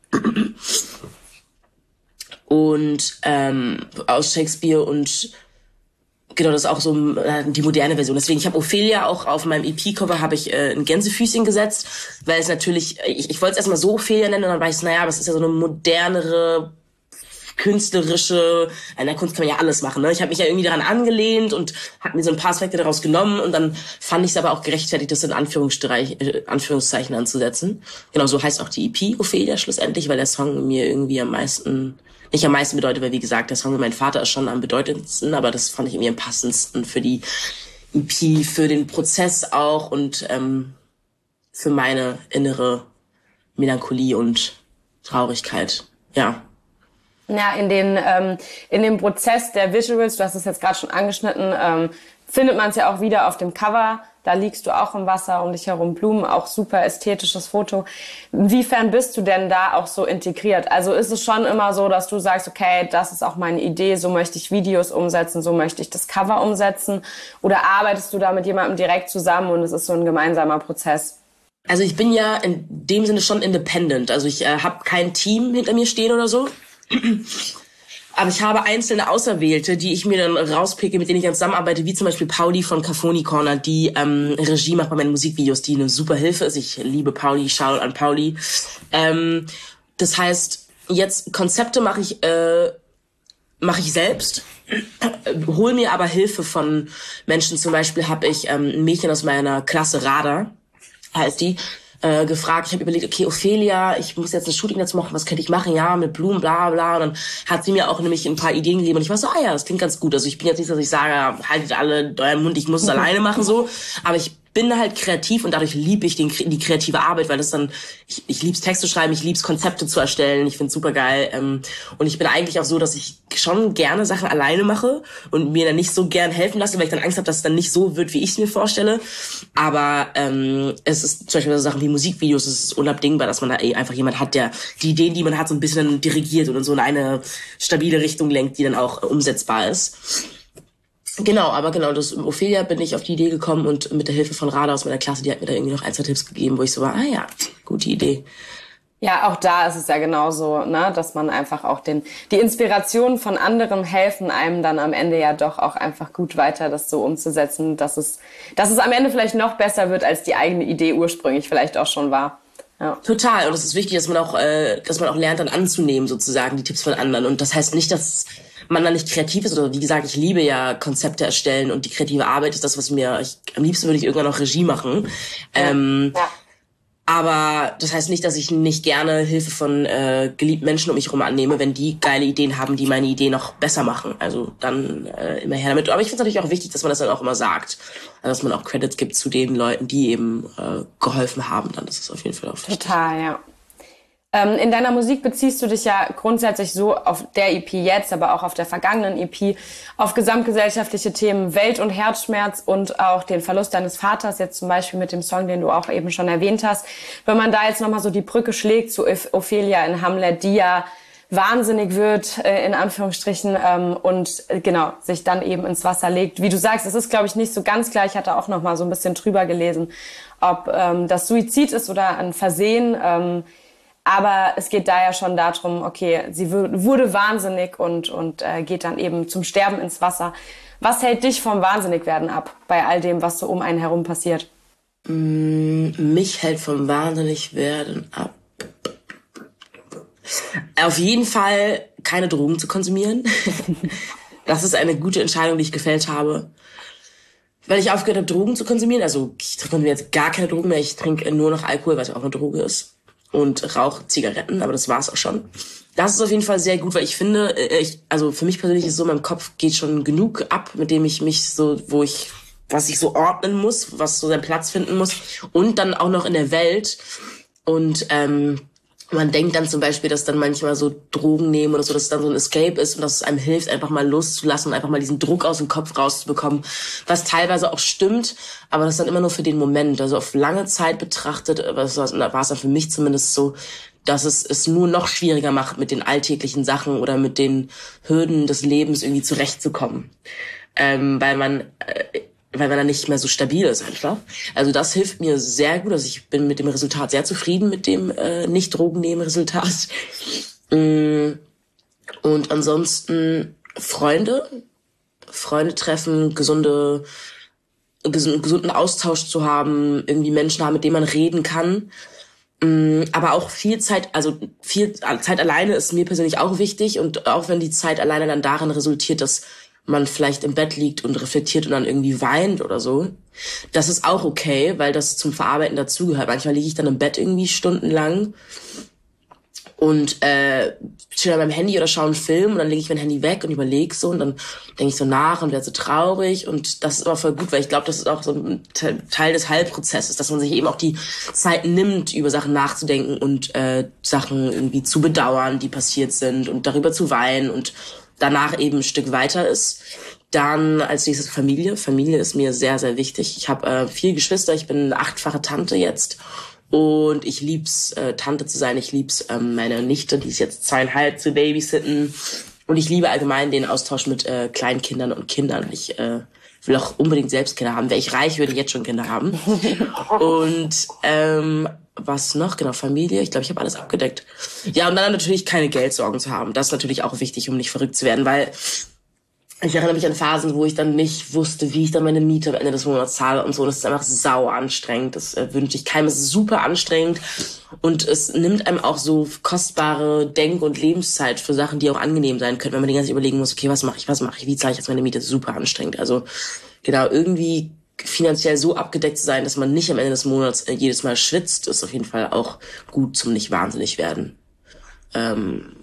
C: und ähm, aus Shakespeare und genau, das ist auch so äh, die moderne Version. Deswegen, ich habe Ophelia auch auf meinem E P-Cover habe ich äh, ein Gänsefüßchen gesetzt, weil es natürlich, ich, ich wollte es erstmal so Ophelia nennen und dann war ich so, naja, aber es ist ja so eine modernere, künstlerische, in der Kunst kann man ja alles machen, ne? Ich habe mich ja irgendwie daran angelehnt und habe mir so ein paar Aspekte daraus genommen und dann fand ich es aber auch gerechtfertigt, das in Anführungsstreich, äh, Anführungszeichen anzusetzen. Genau, so heißt auch die E P Ophelia schlussendlich, weil der Song mir irgendwie am meisten nicht am meisten bedeutet, weil wie gesagt, der Song mit meinem Vater ist schon am bedeutendsten, aber das fand ich irgendwie am passendsten für die E P, für den Prozess auch und ähm, für meine innere Melancholie und Traurigkeit. Ja.
B: Ja, in den ähm, in dem Prozess der Visuals, du hast es jetzt gerade schon angeschnitten, ähm, findet man es ja auch wieder auf dem Cover. Da liegst du auch im Wasser, um dich herum Blumen, auch super ästhetisches Foto. Inwiefern bist du denn da auch so integriert? Also ist es schon immer so, dass du sagst, okay, das ist auch meine Idee, so möchte ich Videos umsetzen, so möchte ich das Cover umsetzen? Oder arbeitest du da mit jemandem direkt zusammen und es ist so ein gemeinsamer Prozess?
C: Also ich bin ja in dem Sinne schon independent. Also ich äh, habe kein Team hinter mir stehen oder so. Aber ich habe einzelne Auserwählte, die ich mir dann rauspicke, mit denen ich dann zusammenarbeite, wie zum Beispiel Pauli von Cafoni Corner, die ähm, Regie macht bei meinen Musikvideos, die eine super Hilfe ist. Ich liebe Pauli, Shoutout an Pauli. Ähm, das heißt, jetzt Konzepte mache ich äh, mache ich selbst, hol mir aber Hilfe von Menschen. Zum Beispiel habe ich ähm, ein Mädchen aus meiner Klasse, Rada, heißt die, äh, gefragt. Ich habe überlegt, okay, Ophelia, ich muss jetzt ein Shooting dazu machen, was könnte ich machen? Ja, mit Blumen, bla bla. Und dann hat sie mir auch nämlich ein paar Ideen gegeben und ich war so, ah ja, das klingt ganz gut. Also ich bin jetzt nicht, dass ich sage, haltet alle euren Mund, ich muss es alleine machen, so. Aber ich bin halt kreativ und dadurch liebe ich den, die kreative Arbeit, weil das dann, ich, ich lieb's Text zu schreiben, ich lieb's Konzepte zu erstellen, ich find's super geil. Ähm, und ich bin eigentlich auch so, dass ich schon gerne Sachen alleine mache und mir dann nicht so gern helfen lasse, weil ich dann Angst habe, dass es dann nicht so wird, wie ich es mir vorstelle. Aber ähm, es ist zum Beispiel so Sachen wie Musikvideos, es ist unabdingbar, dass man da eh einfach jemand hat, der die Ideen, die man hat, so ein bisschen dirigiert und in so eine stabile Richtung lenkt, die dann auch umsetzbar ist. Genau, aber genau, das Ophelia bin ich auf die Idee gekommen und mit der Hilfe von Rada aus meiner Klasse, die hat mir da irgendwie noch ein, zwei Tipps gegeben, wo ich so war, ah ja, gute Idee.
B: Ja, auch da ist es ja genauso, ne, dass man einfach auch den, die Inspiration von anderen helfen einem dann am Ende ja doch auch einfach gut weiter, das so umzusetzen, dass es, dass es am Ende vielleicht noch besser wird, als die eigene Idee ursprünglich vielleicht auch schon war. Ja.
C: Total. Und es ist wichtig, dass man auch, äh, dass man auch lernt, dann anzunehmen, sozusagen, die Tipps von anderen. Und das heißt nicht, dass man dann nicht kreativ ist. Oder wie gesagt, ich liebe ja Konzepte erstellen und die kreative Arbeit ist das, was mir, ich, am liebsten würde ich irgendwann auch Regie machen. Ja. Ähm, ja. Aber das heißt nicht, dass ich nicht gerne Hilfe von äh, geliebten Menschen um mich herum annehme, wenn die geile Ideen haben, die meine Idee noch besser machen. Also dann äh, immer her damit. Aber ich finde es natürlich auch wichtig, dass man das dann auch immer sagt. Also, dass man auch Credits gibt zu den Leuten, die eben äh, geholfen haben. Dann ist es auf jeden Fall auch wichtig.
B: Total, ja. Ähm, in deiner Musik beziehst du dich ja grundsätzlich so auf der E P jetzt, aber auch auf der vergangenen E P, auf gesamtgesellschaftliche Themen Welt- und Herzschmerz und auch den Verlust deines Vaters, jetzt zum Beispiel mit dem Song, den du auch eben schon erwähnt hast. Wenn man da jetzt nochmal so die Brücke schlägt zu Ophelia in Hamlet, die ja wahnsinnig wird, äh, in Anführungsstrichen, ähm, und äh, genau, sich dann eben ins Wasser legt. Wie du sagst, es ist, glaube ich, nicht so ganz klar. Ich hatte auch nochmal so ein bisschen drüber gelesen, ob ähm, das Suizid ist oder ein Versehen. Ähm, Aber es geht da ja schon darum, okay, sie wurde wahnsinnig und, und äh, geht dann eben zum Sterben ins Wasser. Was hält dich vom Wahnsinnigwerden ab bei all dem, was so um einen herum passiert?
C: Mich hält vom Wahnsinnigwerden ab. Auf jeden Fall keine Drogen zu konsumieren. Das ist eine gute Entscheidung, die ich gefällt habe. Weil ich aufgehört habe, Drogen zu konsumieren. Also ich trinke jetzt gar keine Drogen mehr. Ich trinke nur noch Alkohol, was ja auch eine Droge ist. Und rauche Zigaretten, aber das war's auch schon. Das ist auf jeden Fall sehr gut, weil ich finde, ich, also für mich persönlich ist es so, in meinem Kopf geht schon genug ab, mit dem ich mich so, wo ich, was ich so ordnen muss, was so seinen Platz finden muss. Und dann auch noch in der Welt. Und ähm, man denkt dann zum Beispiel, dass dann manchmal so Drogen nehmen oder so, dass es dann so ein Escape ist und dass es einem hilft, einfach mal loszulassen und einfach mal diesen Druck aus dem Kopf rauszubekommen, was teilweise auch stimmt, aber das ist dann immer nur für den Moment. Also auf lange Zeit betrachtet, war es dann für mich zumindest so, dass es es nur noch schwieriger macht, mit den alltäglichen Sachen oder mit den Hürden des Lebens irgendwie zurechtzukommen. Ähm, weil man... Äh, weil man dann nicht mehr so stabil ist einfach. Also das hilft mir sehr gut. Also ich bin mit dem Resultat sehr zufrieden, mit dem äh, Nicht-Drogen-Nehmen-Resultat. Und ansonsten Freunde, Freunde treffen, gesunde, ges- gesunden Austausch zu haben, irgendwie Menschen haben, mit denen man reden kann. Aber auch viel Zeit, also viel Zeit alleine ist mir persönlich auch wichtig. Und auch wenn die Zeit alleine dann darin resultiert, dass man vielleicht im Bett liegt und reflektiert und dann irgendwie weint oder so. Das ist auch okay, weil das zum Verarbeiten dazugehört. Manchmal liege ich dann im Bett irgendwie stundenlang und äh, chill an meinem Handy oder schaue einen Film und dann lege ich mein Handy weg und überlege so und dann denke ich so nach und werde so traurig und das ist aber voll gut, weil ich glaube, das ist auch so ein Teil des Heilprozesses, dass man sich eben auch die Zeit nimmt, über Sachen nachzudenken und äh, Sachen irgendwie zu bedauern, die passiert sind und darüber zu weinen und danach eben ein Stück weiter ist. Dann als nächstes Familie. Familie ist mir sehr, sehr wichtig. Ich habe äh, vier Geschwister, ich bin eine achtfache Tante jetzt. Und ich lieb's, äh, Tante zu sein. Ich lieb's, ähm, meine Nichte, die ist jetzt zweieinhalb, zu babysitten. Und ich liebe allgemein den Austausch mit äh, kleinen Kindern und Kindern. Ich äh, will auch unbedingt selbst Kinder haben. Wäre ich reich, würde ich jetzt schon Kinder haben. Und ähm, was noch? Genau, Familie. Ich glaube, ich habe alles abgedeckt. Ja, und dann natürlich keine Geldsorgen zu haben. Das ist natürlich auch wichtig, um nicht verrückt zu werden, weil ich erinnere mich an Phasen, wo ich dann nicht wusste, wie ich dann meine Miete am Ende des Monats zahle und so. Das ist einfach sau anstrengend. Das äh, wünsche ich keinem. Es ist super anstrengend und es nimmt einem auch so kostbare Denk- und Lebenszeit für Sachen, die auch angenehm sein können, wenn man die ganze Zeit überlegen muss, okay, was mache ich, was mache ich, wie zahle ich jetzt meine Miete? Das ist super anstrengend. Also genau, irgendwie finanziell so abgedeckt zu sein, dass man nicht am Ende des Monats äh, jedes Mal schwitzt, ist auf jeden Fall auch gut zum nicht wahnsinnig werden. Ähm,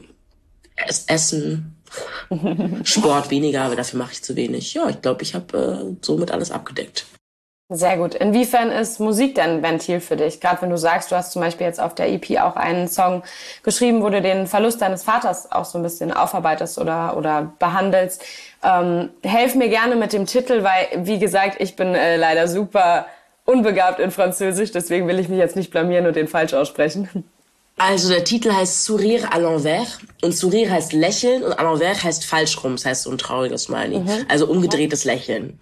C: Essen, Sport weniger, aber dafür mache ich zu wenig. Ja, ich glaube, ich habe äh, somit alles abgedeckt.
B: Sehr gut. Inwiefern ist Musik denn ein Ventil für dich? Gerade wenn du sagst, du hast zum Beispiel jetzt auf der E P auch einen Song geschrieben, wo du den Verlust deines Vaters auch so ein bisschen aufarbeitest oder oder behandelst. Ähm, helf mir gerne mit dem Titel, weil, wie gesagt, ich bin äh, leider super unbegabt in Französisch, deswegen will ich mich jetzt nicht blamieren und den falsch aussprechen.
C: Also der Titel heißt Sourire à l'envers und Sourire heißt Lächeln und à l'envers heißt falsch rum, das heißt so ein trauriges Smiley, mhm. also umgedrehtes Lächeln.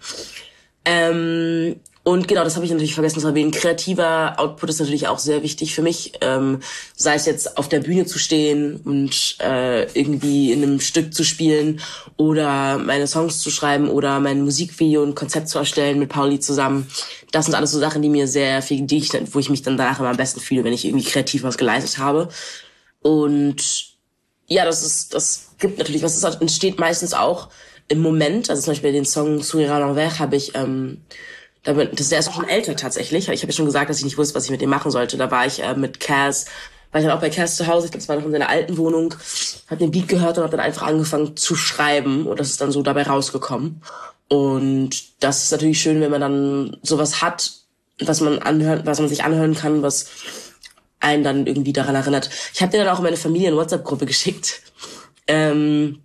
C: Ähm, und genau, das habe ich natürlich vergessen zu erwähnen. Kreativer Output ist natürlich auch sehr wichtig für mich, ähm, sei es jetzt auf der Bühne zu stehen und äh, irgendwie in einem Stück zu spielen oder meine Songs zu schreiben oder mein Musikvideo, ein Konzept zu erstellen mit Pauli zusammen. Das sind alles so Sachen, die mir sehr viel, die ich, wo ich mich dann danach immer am besten fühle, wenn ich irgendwie kreativ was geleistet habe. Und ja, das ist, das gibt natürlich was. Das entsteht meistens auch im Moment. Also zum Beispiel den Song Sourire à l'envers habe ich, ähm, damit, das ist erst schon älter tatsächlich. Ich habe ja schon gesagt, dass ich nicht wusste, was ich mit dem machen sollte. Da war ich äh, mit Cass, war ich dann auch bei Cass zu Hause. Ich glaube, das war noch in seiner alten Wohnung. Hab den Beat gehört und habe dann einfach angefangen zu schreiben. Und das ist dann so dabei rausgekommen. Und das ist natürlich schön, wenn man dann sowas hat, was man anhört, was man sich anhören kann, was einen dann irgendwie daran erinnert. Ich habe dir dann auch in meine Familien-WhatsApp-Gruppe geschickt. Ähm,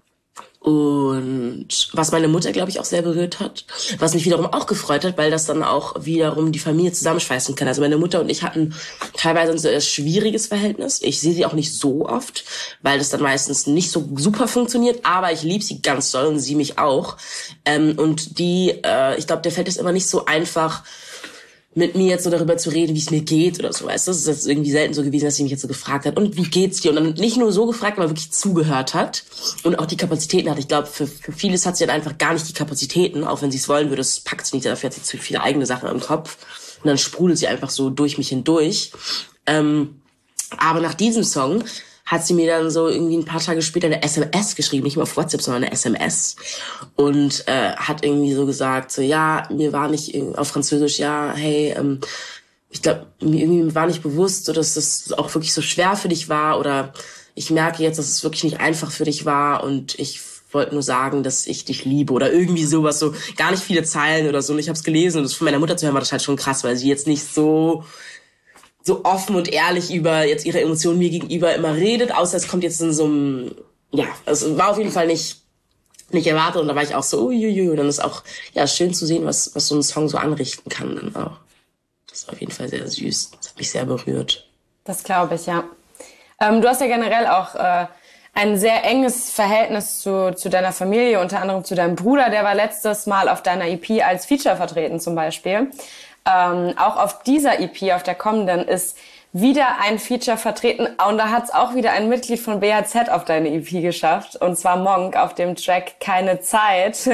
C: und was meine Mutter, glaube ich, auch sehr berührt hat. Was mich wiederum auch gefreut hat, weil das dann auch wiederum die Familie zusammenschweißen kann. Also meine Mutter und ich hatten teilweise ein sehr schwieriges Verhältnis. Ich sehe sie auch nicht so oft, weil das dann meistens nicht so super funktioniert. Aber ich liebe sie ganz doll und sie mich auch. Ähm, und die, äh, ich glaube, der fällt es immer nicht so einfach, mit mir jetzt so darüber zu reden, wie es mir geht oder so, weißt du? Das ist jetzt irgendwie selten so gewesen, dass sie mich jetzt so gefragt hat, und wie geht's dir? Und dann nicht nur so gefragt, aber wirklich zugehört hat und auch die Kapazitäten hat. Ich glaube, für, für vieles hat sie dann einfach gar nicht die Kapazitäten, auch wenn sie es wollen würde, das packt sie nicht, dafür hat sie zu viele eigene Sachen im Kopf. Und dann sprudelt sie einfach so durch mich hindurch. Ähm, aber nach diesem Song hat sie mir dann so irgendwie ein paar Tage später eine S M S geschrieben, nicht mehr auf WhatsApp, sondern eine S M S. Und äh, hat irgendwie so gesagt, so ja, mir war nicht auf Französisch, ja, hey, ähm, ich glaube, mir irgendwie war nicht bewusst, so, dass das auch wirklich so schwer für dich war, oder ich merke jetzt, dass es wirklich nicht einfach für dich war und ich wollte nur sagen, dass ich dich liebe oder irgendwie sowas, so gar nicht viele Zeilen oder so. Und ich habe es gelesen und das von meiner Mutter zu hören war das halt schon krass, weil sie jetzt nicht so so offen und ehrlich über jetzt ihre Emotionen mir gegenüber immer redet, außer es kommt jetzt in so einem, ja, es war auf jeden Fall nicht nicht erwartet, und da war ich auch so, uiuiui, und dann ist auch, ja, schön zu sehen, was was so ein Song so anrichten kann dann auch. Das ist auf jeden Fall sehr süß, das hat mich sehr berührt.
B: Das glaube ich, ja. Ähm, du hast ja generell auch äh, ein sehr enges Verhältnis zu zu deiner Familie, unter anderem zu deinem Bruder, der war letztes Mal auf deiner E P als Feature vertreten zum Beispiel. Ähm, auch auf dieser E P, auf der kommenden, ist wieder ein Feature vertreten, und da hat es auch wieder ein Mitglied von B H Z auf deine E P geschafft, und zwar Monk auf dem Track Keine Zeit.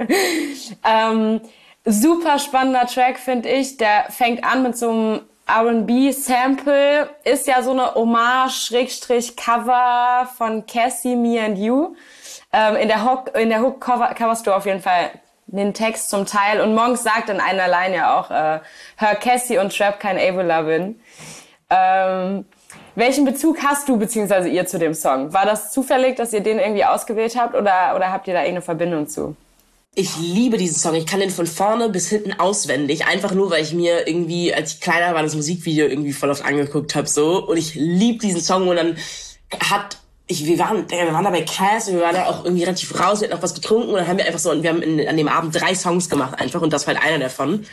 B: ähm, super spannender Track, finde ich. Der fängt an mit so einem R and B-Sample, ist ja so eine Hommage-Cover von Cassie, Me and You. Ähm, in der Hook, in der Hook cover, coverst du auf jeden Fall den Text zum Teil, und Monk sagt in einer Line ja auch, äh, hör Cassie und Trap kein Avola bin. Ähm, welchen Bezug hast du bzw. ihr zu dem Song? War das zufällig, dass ihr den irgendwie ausgewählt habt, oder, oder habt ihr da irgendeine Verbindung zu?
C: Ich liebe diesen Song. Ich kann den von vorne bis hinten auswendig. Einfach nur, weil ich mir irgendwie, als ich kleiner war, das Musikvideo irgendwie voll oft angeguckt habe, so. Und ich liebe diesen Song, und dann hat ich, wir waren, wir waren da bei Cass, wir waren da auch irgendwie relativ raus, wir hatten noch was getrunken und dann haben wir einfach so, und wir haben in, an dem Abend drei Songs gemacht einfach und das war halt einer davon.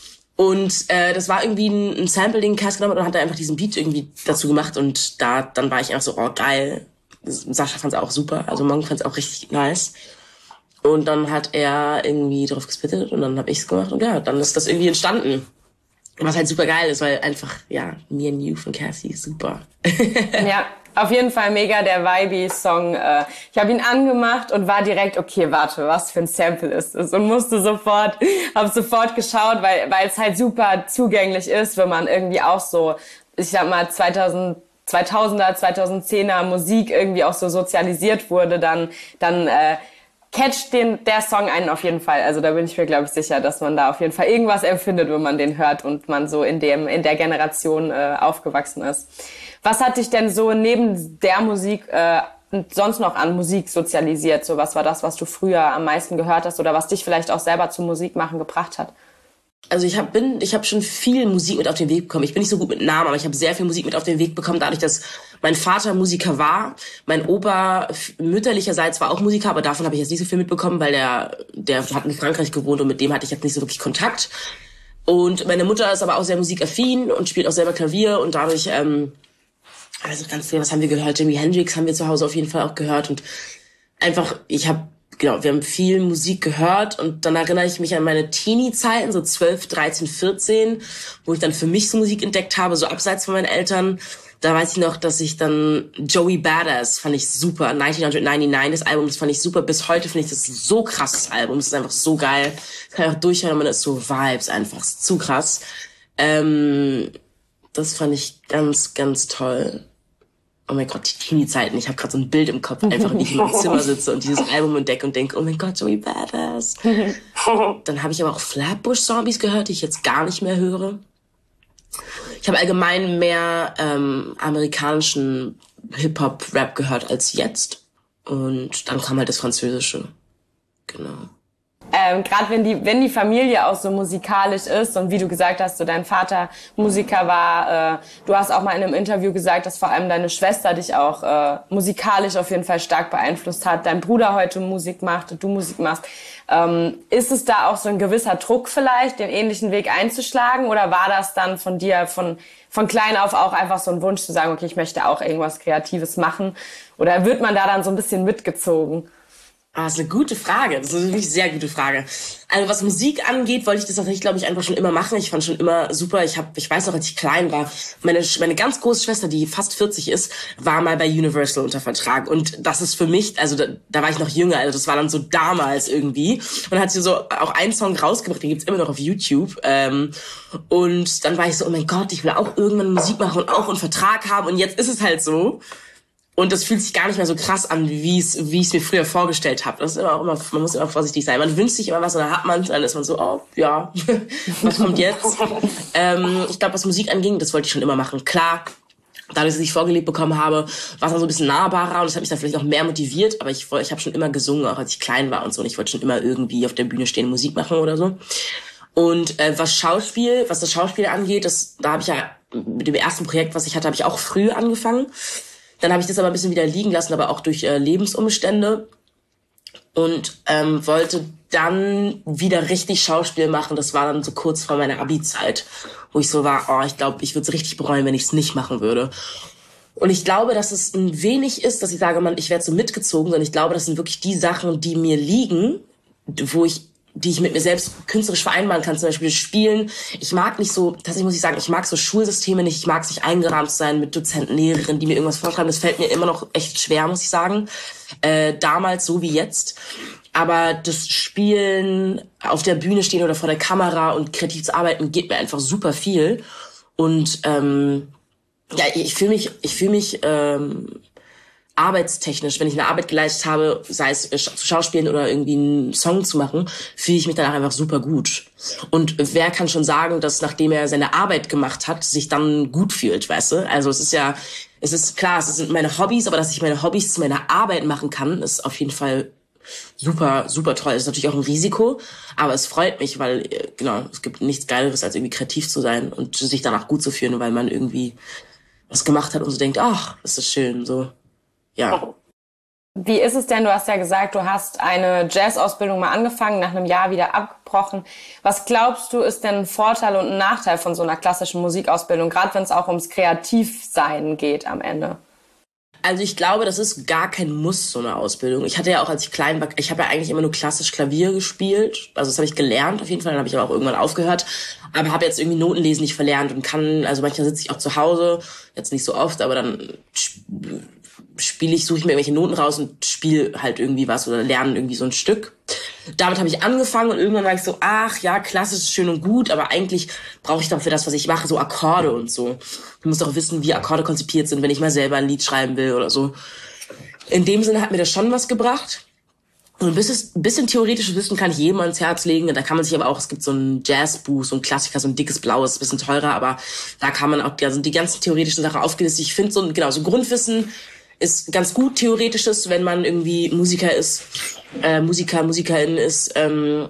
C: Und äh, das war irgendwie ein, ein Sample, den Cass genommen hat und hat da einfach diesen Beat irgendwie dazu gemacht und da dann war ich einfach so, oh geil. Sascha fand's auch super, also Monk fand's auch richtig nice. Und dann hat er irgendwie drauf gespittet und dann habe ich's gemacht und ja, dann ist das irgendwie entstanden. Was halt super geil ist, weil einfach, ja, Me and You von Cassie ist super.
B: Ja, auf jeden Fall mega der Vibey-Song. Ich habe ihn angemacht und war direkt, okay, warte, was für ein Sample ist es? Und musste sofort, habe sofort geschaut, weil weil es halt super zugänglich ist, wenn man irgendwie auch so, ich sag mal, zweitausend zweitausender, zweitausendzehner Musik irgendwie auch so sozialisiert wurde, dann dann äh, catcht den der Song einen auf jeden Fall. Also da bin ich mir, glaube ich, sicher, dass man da auf jeden Fall irgendwas empfindet, wenn man den hört und man so in dem in der Generation äh, aufgewachsen ist. Was hat dich denn so neben der Musik äh, sonst noch an Musik sozialisiert? So, was war das, was du früher am meisten gehört hast oder was dich vielleicht auch selber zum Musikmachen gebracht hat?
C: Also ich habe bin ich habe schon viel Musik mit auf den Weg bekommen. Ich bin nicht so gut mit Namen, aber ich habe sehr viel Musik mit auf den Weg bekommen, dadurch, dass mein Vater Musiker war. Mein Opa mütterlicherseits war auch Musiker, aber davon habe ich jetzt nicht so viel mitbekommen, weil der der hat in Frankreich gewohnt und mit dem hatte ich jetzt nicht so wirklich Kontakt. Und meine Mutter ist aber auch sehr musikaffin und spielt auch selber Klavier und dadurch ähm, also ganz viel, was haben wir gehört? Jimi Hendrix haben wir zu Hause auf jeden Fall auch gehört und einfach, ich habe, genau, wir haben viel Musik gehört und dann erinnere ich mich an meine Teenie-Zeiten, so zwölf, dreizehn, vierzehn, wo ich dann für mich so Musik entdeckt habe, so abseits von meinen Eltern. Da weiß ich noch, dass ich dann Joey Badass fand ich super, neunzehnhundertneunundneunzig, das Album, das fand ich super. Bis heute finde ich das so krasses Album, das ist einfach so geil. Das kann ich auch durchhören, man ist so Vibes einfach, ist zu krass. Ähm, das fand ich ganz, ganz toll. Oh mein Gott, die Teenie-Zeiten. Ich habe gerade so ein Bild im Kopf, einfach wie ich in meinem Zimmer sitze und dieses Album entdecke und denke, oh mein Gott, Joey Badass. Dann habe ich aber auch Flatbush Zombies gehört, die ich jetzt gar nicht mehr höre. Ich habe allgemein mehr ähm, amerikanischen Hip-Hop-Rap gehört als jetzt. Und dann kam halt das Französische. Genau.
B: Ähm, gerade wenn die wenn die Familie auch so musikalisch ist und wie du gesagt hast, so dein Vater Musiker war, äh, du hast auch mal in einem Interview gesagt, dass vor allem deine Schwester dich auch äh, musikalisch auf jeden Fall stark beeinflusst hat, dein Bruder heute Musik macht und du Musik machst. Ähm, ist es da auch so ein gewisser Druck vielleicht, den ähnlichen Weg einzuschlagen oder war das dann von dir von von klein auf auch einfach so ein Wunsch zu sagen, okay, ich möchte auch irgendwas Kreatives machen oder wird man da dann so ein bisschen mitgezogen?
C: Ah, das ist eine gute Frage. Das ist eine wirklich sehr gute Frage. Also was Musik angeht, wollte ich das tatsächlich, glaube ich, einfach schon immer machen. Ich fand schon immer super. Ich hab, ich weiß noch, als ich klein war, meine meine ganz große Schwester, die fast vierzig ist, war mal bei Universal unter Vertrag. Und das ist für mich, also da, da war ich noch jünger, also das war dann so damals irgendwie. Und dann hat sie so auch einen Song rausgebracht, den gibt's immer noch auf YouTube. Ähm, und dann war ich so, oh mein Gott, ich will auch irgendwann Musik machen und auch einen Vertrag haben. Und jetzt ist es halt so. Und das fühlt sich gar nicht mehr so krass an, wie es wie ich es mir früher vorgestellt habe. Das ist immer auch immer, man muss immer vorsichtig sein. Man wünscht sich immer was und dann hat man es, dann ist man so, oh ja, was kommt jetzt? ähm, ich glaube, was Musik anging, das wollte ich schon immer machen. Klar, dadurch, dass ich vorgelebt bekommen habe, war es dann so ein bisschen nahbarer und das hat mich dann vielleicht auch mehr motiviert. Aber ich ich habe schon immer gesungen, auch als ich klein war und so. Und ich wollte schon immer irgendwie auf der Bühne stehen, Musik machen oder so. Und äh, was Schauspiel, was das Schauspiel angeht, das da habe ich ja mit dem ersten Projekt, was ich hatte, habe ich auch früh angefangen. Dann habe ich das aber ein bisschen wieder liegen lassen, aber auch durch äh, Lebensumstände und ähm, wollte dann wieder richtig Schauspiel machen. Das war dann so kurz vor meiner Abi-Zeit, wo ich so war, oh, ich glaube, ich würde es richtig bereuen, wenn ich es nicht machen würde. Und ich glaube, dass es ein wenig ist, dass ich sage, man, ich werde so mitgezogen, sondern ich glaube, das sind wirklich die Sachen, die mir liegen, wo ich die ich mit mir selbst künstlerisch vereinbaren kann, zum Beispiel spielen. Ich mag nicht so, tatsächlich muss ich sagen, ich mag so Schulsysteme nicht, ich mag es nicht eingerahmt sein mit Dozenten, Lehrerinnen, die mir irgendwas vorschreiben. Das fällt mir immer noch echt schwer, muss ich sagen. Äh, damals so wie jetzt. Aber das Spielen, auf der Bühne stehen oder vor der Kamera und kreativ zu arbeiten, gibt mir einfach super viel. Und ähm, ja, ich fühle mich, ich fühle mich ähm, arbeitstechnisch, wenn ich eine Arbeit geleistet habe, sei es zu schauspielen oder irgendwie einen Song zu machen, fühle ich mich danach einfach super gut. Und wer kann schon sagen, dass nachdem er seine Arbeit gemacht hat, sich dann gut fühlt, weißt du? Also es ist ja, es ist klar, es sind meine Hobbys, aber dass ich meine Hobbys zu meiner Arbeit machen kann, ist auf jeden Fall super, super toll. Es ist natürlich auch ein Risiko, aber es freut mich, weil, genau, es gibt nichts Geileres, als irgendwie kreativ zu sein und sich danach gut zu fühlen, weil man irgendwie was gemacht hat und so denkt, ach, das ist schön, so. ja.
B: Wie ist es denn? Du hast ja gesagt, du hast eine Jazz-Ausbildung mal angefangen, nach einem Jahr wieder abgebrochen. Was glaubst du, ist denn ein Vorteil und ein Nachteil von so einer klassischen Musikausbildung, gerade wenn es auch ums Kreativsein geht am Ende?
C: Also ich glaube, das ist gar kein Muss, so eine Ausbildung. Ich hatte ja auch, als ich klein war, ich habe ja eigentlich immer nur klassisch Klavier gespielt. Also das habe ich gelernt auf jeden Fall, dann habe ich aber auch irgendwann aufgehört. Aber habe jetzt irgendwie Notenlesen nicht verlernt und kann, also manchmal sitze ich auch zu Hause, jetzt nicht so oft, aber dann spiele ich, suche ich mir irgendwelche Noten raus und spiele halt irgendwie was oder lerne irgendwie so ein Stück. Damit habe ich angefangen und irgendwann war ich so, ach ja, klassisch ist schön und gut, aber eigentlich brauche ich doch für das, was ich mache, so Akkorde und so. Ich muss doch wissen, wie Akkorde konzipiert sind, wenn ich mal selber ein Lied schreiben will oder so. In dem Sinne hat mir das schon was gebracht. Und ein bisschen, ein bisschen theoretisches Wissen kann ich jedem ans Herz legen. Da kann man sich aber auch, es gibt so ein Jazzbuch, so ein Klassiker, so ein dickes blaues, bisschen teurer, aber da kann man auch, da sind die ganzen theoretischen Sachen aufgelistet. Ich finde so, genau, so Grundwissen ist ganz gut theoretisches, wenn man irgendwie Musiker ist, äh, Musiker, Musikerin ist, ähm,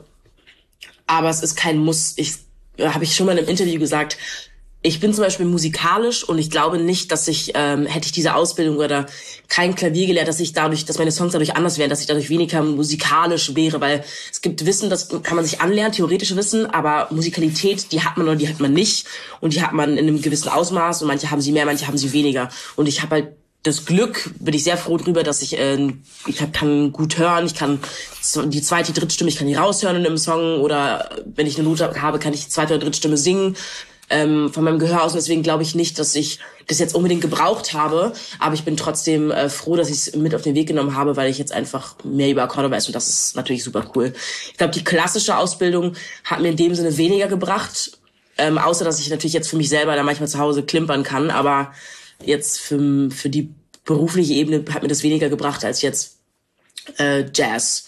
C: aber es ist kein Muss. Ich, äh, habe ich schon mal in einem Interview gesagt, ich bin zum Beispiel musikalisch und ich glaube nicht, dass ich, ähm, hätte ich diese Ausbildung oder kein Klavier gelernt, dass ich dadurch, dass meine Songs dadurch anders wären, dass ich dadurch weniger musikalisch wäre, weil es gibt Wissen, das kann man sich anlernen, theoretische Wissen, aber Musikalität, die hat man oder die hat man nicht und die hat man in einem gewissen Ausmaß und manche haben sie mehr, manche haben sie weniger und ich habe halt das Glück, bin ich sehr froh drüber, dass ich, äh, ich hab, kann gut hören, ich kann die zweite, die dritte Stimme, ich kann die raushören in einem Song oder wenn ich eine Note habe, kann ich die zweite oder dritte Stimme singen, ähm, von meinem Gehör aus und deswegen glaube ich nicht, dass ich das jetzt unbedingt gebraucht habe, aber ich bin trotzdem äh, froh, dass ich es mit auf den Weg genommen habe, weil ich jetzt einfach mehr über Akkorde weiß und das ist natürlich super cool. Ich glaube, die klassische Ausbildung hat mir in dem Sinne weniger gebracht, ähm, außer dass ich natürlich jetzt für mich selber da manchmal zu Hause klimpern kann, aber jetzt für, für die berufliche Ebene hat mir das weniger gebracht als jetzt äh, Jazz.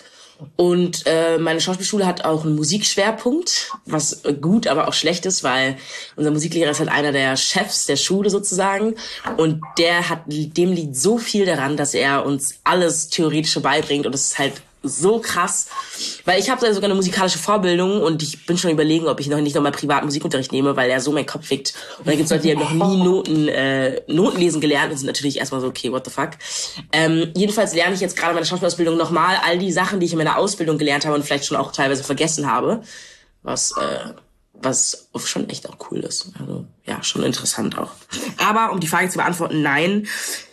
C: Und äh, meine Schauspielschule hat auch einen Musikschwerpunkt, was gut, aber auch schlecht ist, weil unser Musiklehrer ist halt einer der Chefs der Schule sozusagen und der hat, dem liegt so viel daran, dass er uns alles Theoretische beibringt und das ist halt so krass, weil ich habe sogar eine musikalische Vorbildung und ich bin schon überlegen, ob ich noch nicht nochmal privat Musikunterricht nehme, weil er so meinen Kopf fickt. Und dann gibt's Leute, die haben noch nie Noten, äh, Noten lesen gelernt und sind natürlich erstmal so, okay, what the fuck. Ähm, jedenfalls lerne ich jetzt gerade meine Schauspielausbildung nochmal all die Sachen, die ich in meiner Ausbildung gelernt habe und vielleicht schon auch teilweise vergessen habe, was äh, was schon echt auch cool ist. Also ja, schon interessant auch. Aber um die Frage zu beantworten, nein,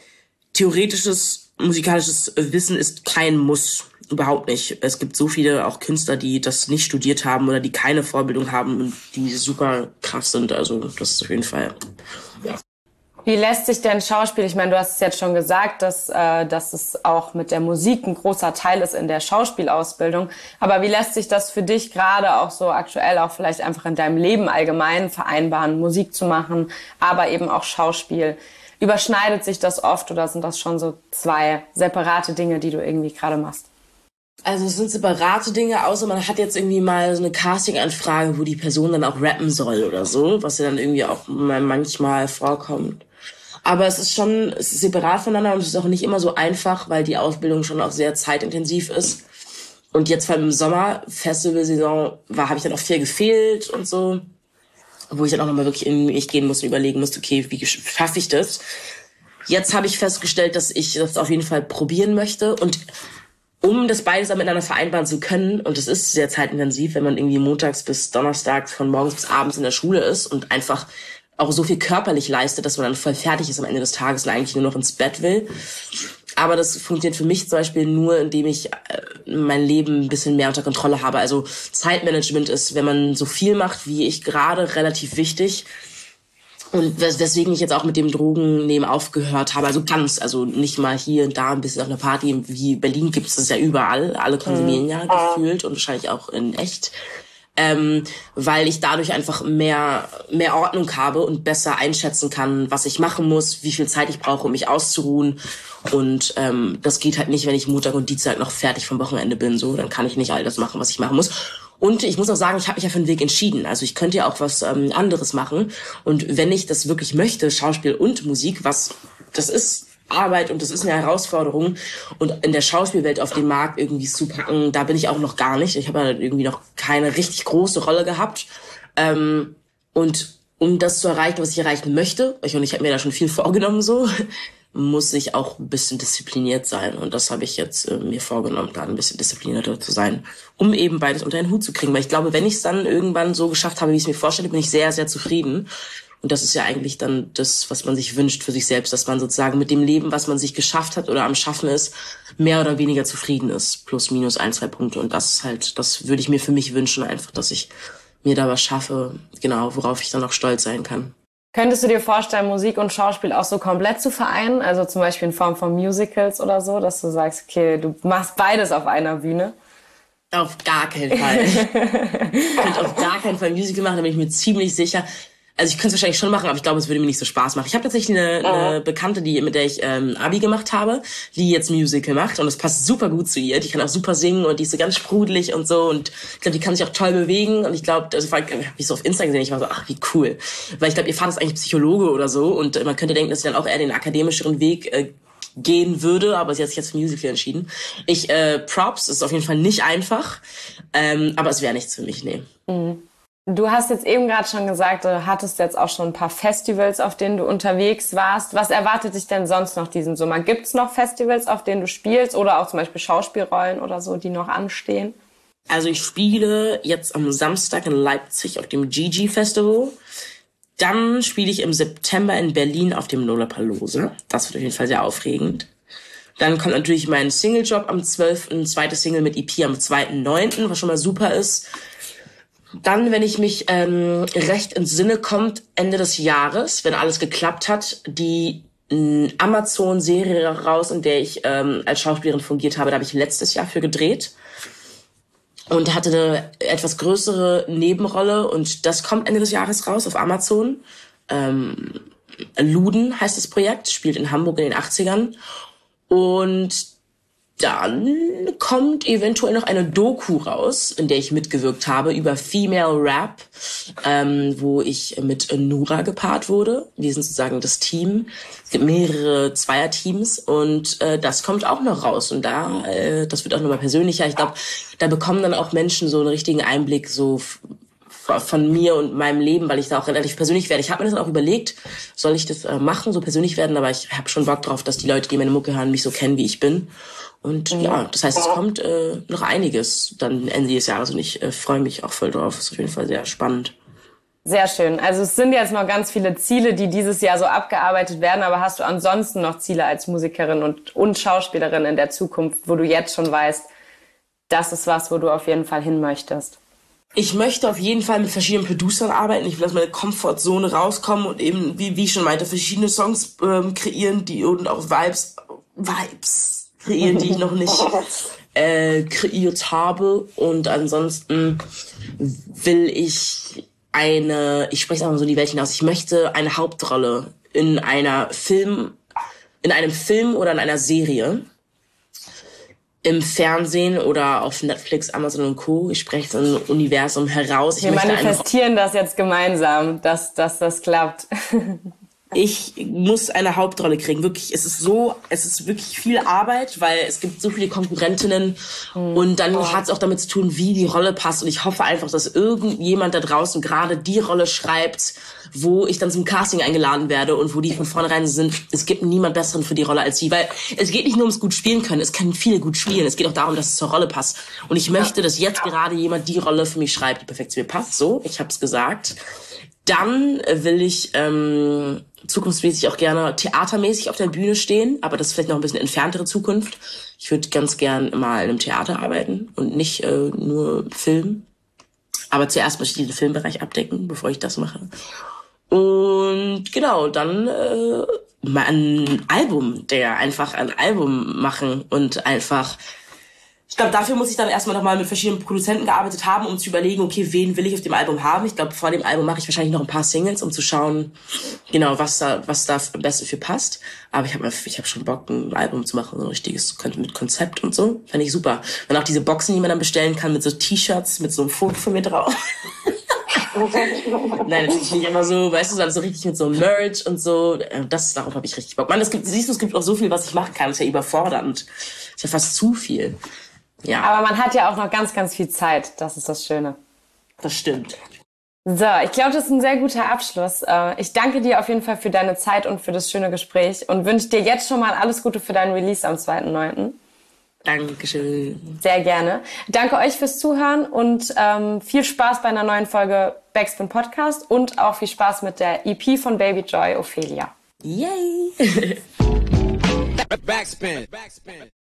C: theoretisches musikalisches Wissen ist kein Muss. Überhaupt nicht. Es gibt so viele auch Künstler, die das nicht studiert haben oder die keine Vorbildung haben und die super krass sind. Also das ist auf jeden Fall, ja.
B: Wie lässt sich denn Schauspiel, ich meine, du hast es jetzt schon gesagt, dass, äh, dass es auch mit der Musik ein großer Teil ist in der Schauspielausbildung, aber wie lässt sich das für dich gerade auch so aktuell, auch vielleicht einfach in deinem Leben allgemein vereinbaren, Musik zu machen, aber eben auch Schauspiel? Überschneidet sich das oft oder sind das schon so zwei separate Dinge, die du irgendwie gerade machst?
C: Also es sind separate Dinge, außer man hat jetzt irgendwie mal so eine Casting-Anfrage, wo die Person dann auch rappen soll oder so, was ja dann irgendwie auch manchmal vorkommt. Aber es ist schon, es ist separat voneinander und es ist auch nicht immer so einfach, weil die Ausbildung schon auch sehr zeitintensiv ist. Und jetzt vor allem im Sommer, Festivalsaison, war, habe ich dann auch viel gefehlt und so, wo ich dann auch nochmal wirklich in mich gehen musste und überlegen musste, okay, wie schaffe ich das? Jetzt habe ich festgestellt, dass ich das auf jeden Fall probieren möchte und um das beides dann miteinander vereinbaren zu können, und es ist sehr zeitintensiv, wenn man irgendwie montags bis donnerstags von morgens bis abends in der Schule ist und einfach auch so viel körperlich leistet, dass man dann voll fertig ist am Ende des Tages und eigentlich nur noch ins Bett will. Aber das funktioniert für mich zum Beispiel nur, indem ich mein Leben ein bisschen mehr unter Kontrolle habe. Also Zeitmanagement ist, wenn man so viel macht wie ich gerade, relativ wichtig. Und weswegen ich jetzt auch mit dem Drogennehmen aufgehört habe, also ganz, also nicht mal hier und da ein bisschen auf einer Party, wie Berlin gibt es das ja überall, alle konsumieren ja gefühlt und wahrscheinlich auch in echt, ähm, weil ich dadurch einfach mehr mehr Ordnung habe und besser einschätzen kann, was ich machen muss, wie viel Zeit ich brauche, um mich auszuruhen und ähm, das geht halt nicht, wenn ich Montag und Dienstag noch fertig vom Wochenende bin, so, dann kann ich nicht all das machen, was ich machen muss. Und ich muss auch sagen, ich habe mich ja für einen Weg entschieden. Also ich könnte ja auch was ähm, anderes machen. Und wenn ich das wirklich möchte, Schauspiel und Musik, was das ist Arbeit und das ist eine Herausforderung. Und in der Schauspielwelt auf den Markt irgendwie zu packen, da bin ich auch noch gar nicht. Ich habe ja irgendwie noch keine richtig große Rolle gehabt. Ähm, und um das zu erreichen, was ich erreichen möchte, ich, und ich habe mir da schon viel vorgenommen so, muss ich auch ein bisschen diszipliniert sein. Und das habe ich jetzt äh, mir vorgenommen, da ein bisschen disziplinierter zu sein, um eben beides unter einen Hut zu kriegen. Weil ich glaube, wenn ich es dann irgendwann so geschafft habe, wie ich es mir vorstelle, bin ich sehr, sehr zufrieden. Und das ist ja eigentlich dann das, was man sich wünscht für sich selbst, dass man sozusagen mit dem Leben, was man sich geschafft hat oder am Schaffen ist, mehr oder weniger zufrieden ist. Plus, minus ein, zwei Punkte. Und das ist halt, das würde ich mir für mich wünschen, einfach, dass ich mir da was schaffe, genau, worauf ich dann auch stolz sein kann.
B: Könntest du dir vorstellen, Musik und Schauspiel auch so komplett zu vereinen? Also zum Beispiel in Form von Musicals oder so, dass du sagst, okay, du machst beides auf einer Bühne?
C: Auf gar keinen Fall. Ich könnte auf gar keinen Fall ein Musical machen, da bin ich mir ziemlich sicher. Also ich könnte es wahrscheinlich schon machen, aber ich glaube, es würde mir nicht so Spaß machen. Ich habe tatsächlich eine, eine Bekannte, die mit der ich ähm, Abi gemacht habe, die jetzt Musical macht und es passt super gut zu ihr. Die kann auch super singen und die ist so ganz sprudelig und so und ich glaube, die kann sich auch toll bewegen und ich glaube, also ich habe mich so auf Insta gesehen, ich war so, ach wie cool. Weil ich glaube, ihr Vater ist eigentlich Psychologe oder so und man könnte denken, dass sie dann auch eher den akademischeren Weg äh, gehen würde, aber sie hat sich jetzt für Musical entschieden. Ich, äh, Props, ist auf jeden Fall nicht einfach, ähm, aber es wäre nichts für mich, nee.
B: Mhm. Du hast jetzt eben gerade schon gesagt, du hattest jetzt auch schon ein paar Festivals, auf denen du unterwegs warst. Was erwartet dich denn sonst noch diesen Sommer? Gibt's noch Festivals, auf denen du spielst oder auch zum Beispiel Schauspielrollen oder so, die noch anstehen?
C: Also ich spiele jetzt am Samstag in Leipzig auf dem Gigi Festival. Dann spiele ich im September in Berlin auf dem Lollapalooza. Das wird auf jeden Fall sehr aufregend. Dann kommt natürlich mein Singlejob am zwölften Zweite Single mit E P am zweiten neunten was schon mal super ist. Dann, wenn ich mich ähm, recht ins Sinne kommt, Ende des Jahres, wenn alles geklappt hat, die ähm, Amazon-Serie raus, in der ich ähm, als Schauspielerin fungiert habe. Da habe ich letztes Jahr für gedreht und hatte eine etwas größere Nebenrolle. Und das kommt Ende des Jahres raus auf Amazon. Ähm, Luden heißt das Projekt, spielt in Hamburg in den achtzigern. Und dann kommt eventuell noch eine Doku raus, in der ich mitgewirkt habe, über Female Rap, ähm, wo ich mit Nura gepaart wurde. Wir sind sozusagen das Team. Es gibt mehrere Zweierteams und äh, das kommt auch noch raus. Und da, äh, das wird auch nochmal persönlicher. Ich glaube, da bekommen dann auch Menschen so einen richtigen Einblick so von mir und meinem Leben, weil ich da auch relativ persönlich werde. Ich habe mir das dann auch überlegt, soll ich das äh, machen, so persönlich werden, aber ich habe schon Bock drauf, dass die Leute, die meine Mucke hören, mich so kennen, wie ich bin. Und mhm. ja, das heißt, es kommt äh, noch einiges dann Ende des Jahres und ich äh, freue mich auch voll drauf. Ist auf jeden Fall sehr spannend.
B: Sehr schön. Also es sind jetzt noch ganz viele Ziele, die dieses Jahr so abgearbeitet werden, aber hast du ansonsten noch Ziele als Musikerin und, und Schauspielerin in der Zukunft, wo du jetzt schon weißt, das ist was, wo du auf jeden Fall hin möchtest?
C: Ich möchte auf jeden Fall mit verschiedenen Producern arbeiten. Ich will aus meiner Komfortzone rauskommen und eben, wie, wie ich schon meinte, verschiedene Songs ähm, kreieren, die und auch Vibes, Vibes kreieren, die ich noch nicht äh, kreiert habe. Und ansonsten will ich eine, ich spreche einfach so die Welt hinaus, ich möchte eine Hauptrolle in einer Film, in einem Film oder in einer Serie. Im Fernsehen oder auf Netflix, Amazon und Co. Ich spreche so ein Universum heraus. Ich
B: Wir manifestieren das jetzt gemeinsam, dass, dass das klappt.
C: Ich muss eine Hauptrolle kriegen. Wirklich, es ist so, es ist wirklich viel Arbeit, weil es gibt so viele Konkurrentinnen mhm. und dann oh. hat es auch damit zu tun, wie die Rolle passt. Und ich hoffe einfach, dass irgendjemand da draußen gerade die Rolle schreibt, wo ich dann zum Casting eingeladen werde und wo die von vornherein sind, es gibt niemand Besseren für die Rolle als sie. Weil es geht nicht nur ums gut spielen können, es können viele gut spielen. Es geht auch darum, dass es zur Rolle passt. Und ich möchte, dass jetzt gerade jemand die Rolle für mich schreibt, die perfekt zu mir passt. So, ich habe es gesagt. Dann will ich ähm, zukunftsmäßig auch gerne theatermäßig auf der Bühne stehen, aber das ist vielleicht noch ein bisschen entferntere Zukunft. Ich würde ganz gern mal in einem Theater arbeiten und nicht äh, nur Film. Aber zuerst möchte ich den Filmbereich abdecken, bevor ich das mache. Und genau, dann äh, mal ein Album, der einfach ein Album machen und einfach... Ich glaube, dafür muss ich dann erstmal nochmal mit verschiedenen Produzenten gearbeitet haben, um zu überlegen, okay, wen will ich auf dem Album haben. Ich glaube, vor dem Album mache ich wahrscheinlich noch ein paar Singles, um zu schauen, genau, was da was da am besten für passt. Aber ich habe ich hab schon Bock, ein Album zu machen, so ein richtiges mit Konzept und so. Fände ich super. Und auch diese Boxen, die man dann bestellen kann, mit so T-Shirts, mit so einem Foto von mir drauf. Nein, natürlich nicht immer so, weißt du, so, so richtig mit so Merch und so. Das, darauf habe ich richtig Bock. Mann, es gibt, siehst du, es gibt auch so viel, was ich machen kann. Das ist ja überfordernd. Das ist ja fast zu viel. Ja.
B: Aber man hat ja auch noch ganz, ganz viel Zeit. Das ist das Schöne.
C: Das stimmt.
B: So, ich glaube, das ist ein sehr guter Abschluss. Äh, Ich danke dir auf jeden Fall für deine Zeit und für das schöne Gespräch und wünsche dir jetzt schon mal alles Gute für deinen Release am zweiten neunten
C: Dankeschön.
B: Sehr gerne. Danke euch fürs Zuhören und ähm, viel Spaß bei einer neuen Folge Backspin Podcast und auch viel Spaß mit der E P von Baby Joy, Ophelia.
C: Yay!
A: Backspin. Backspin.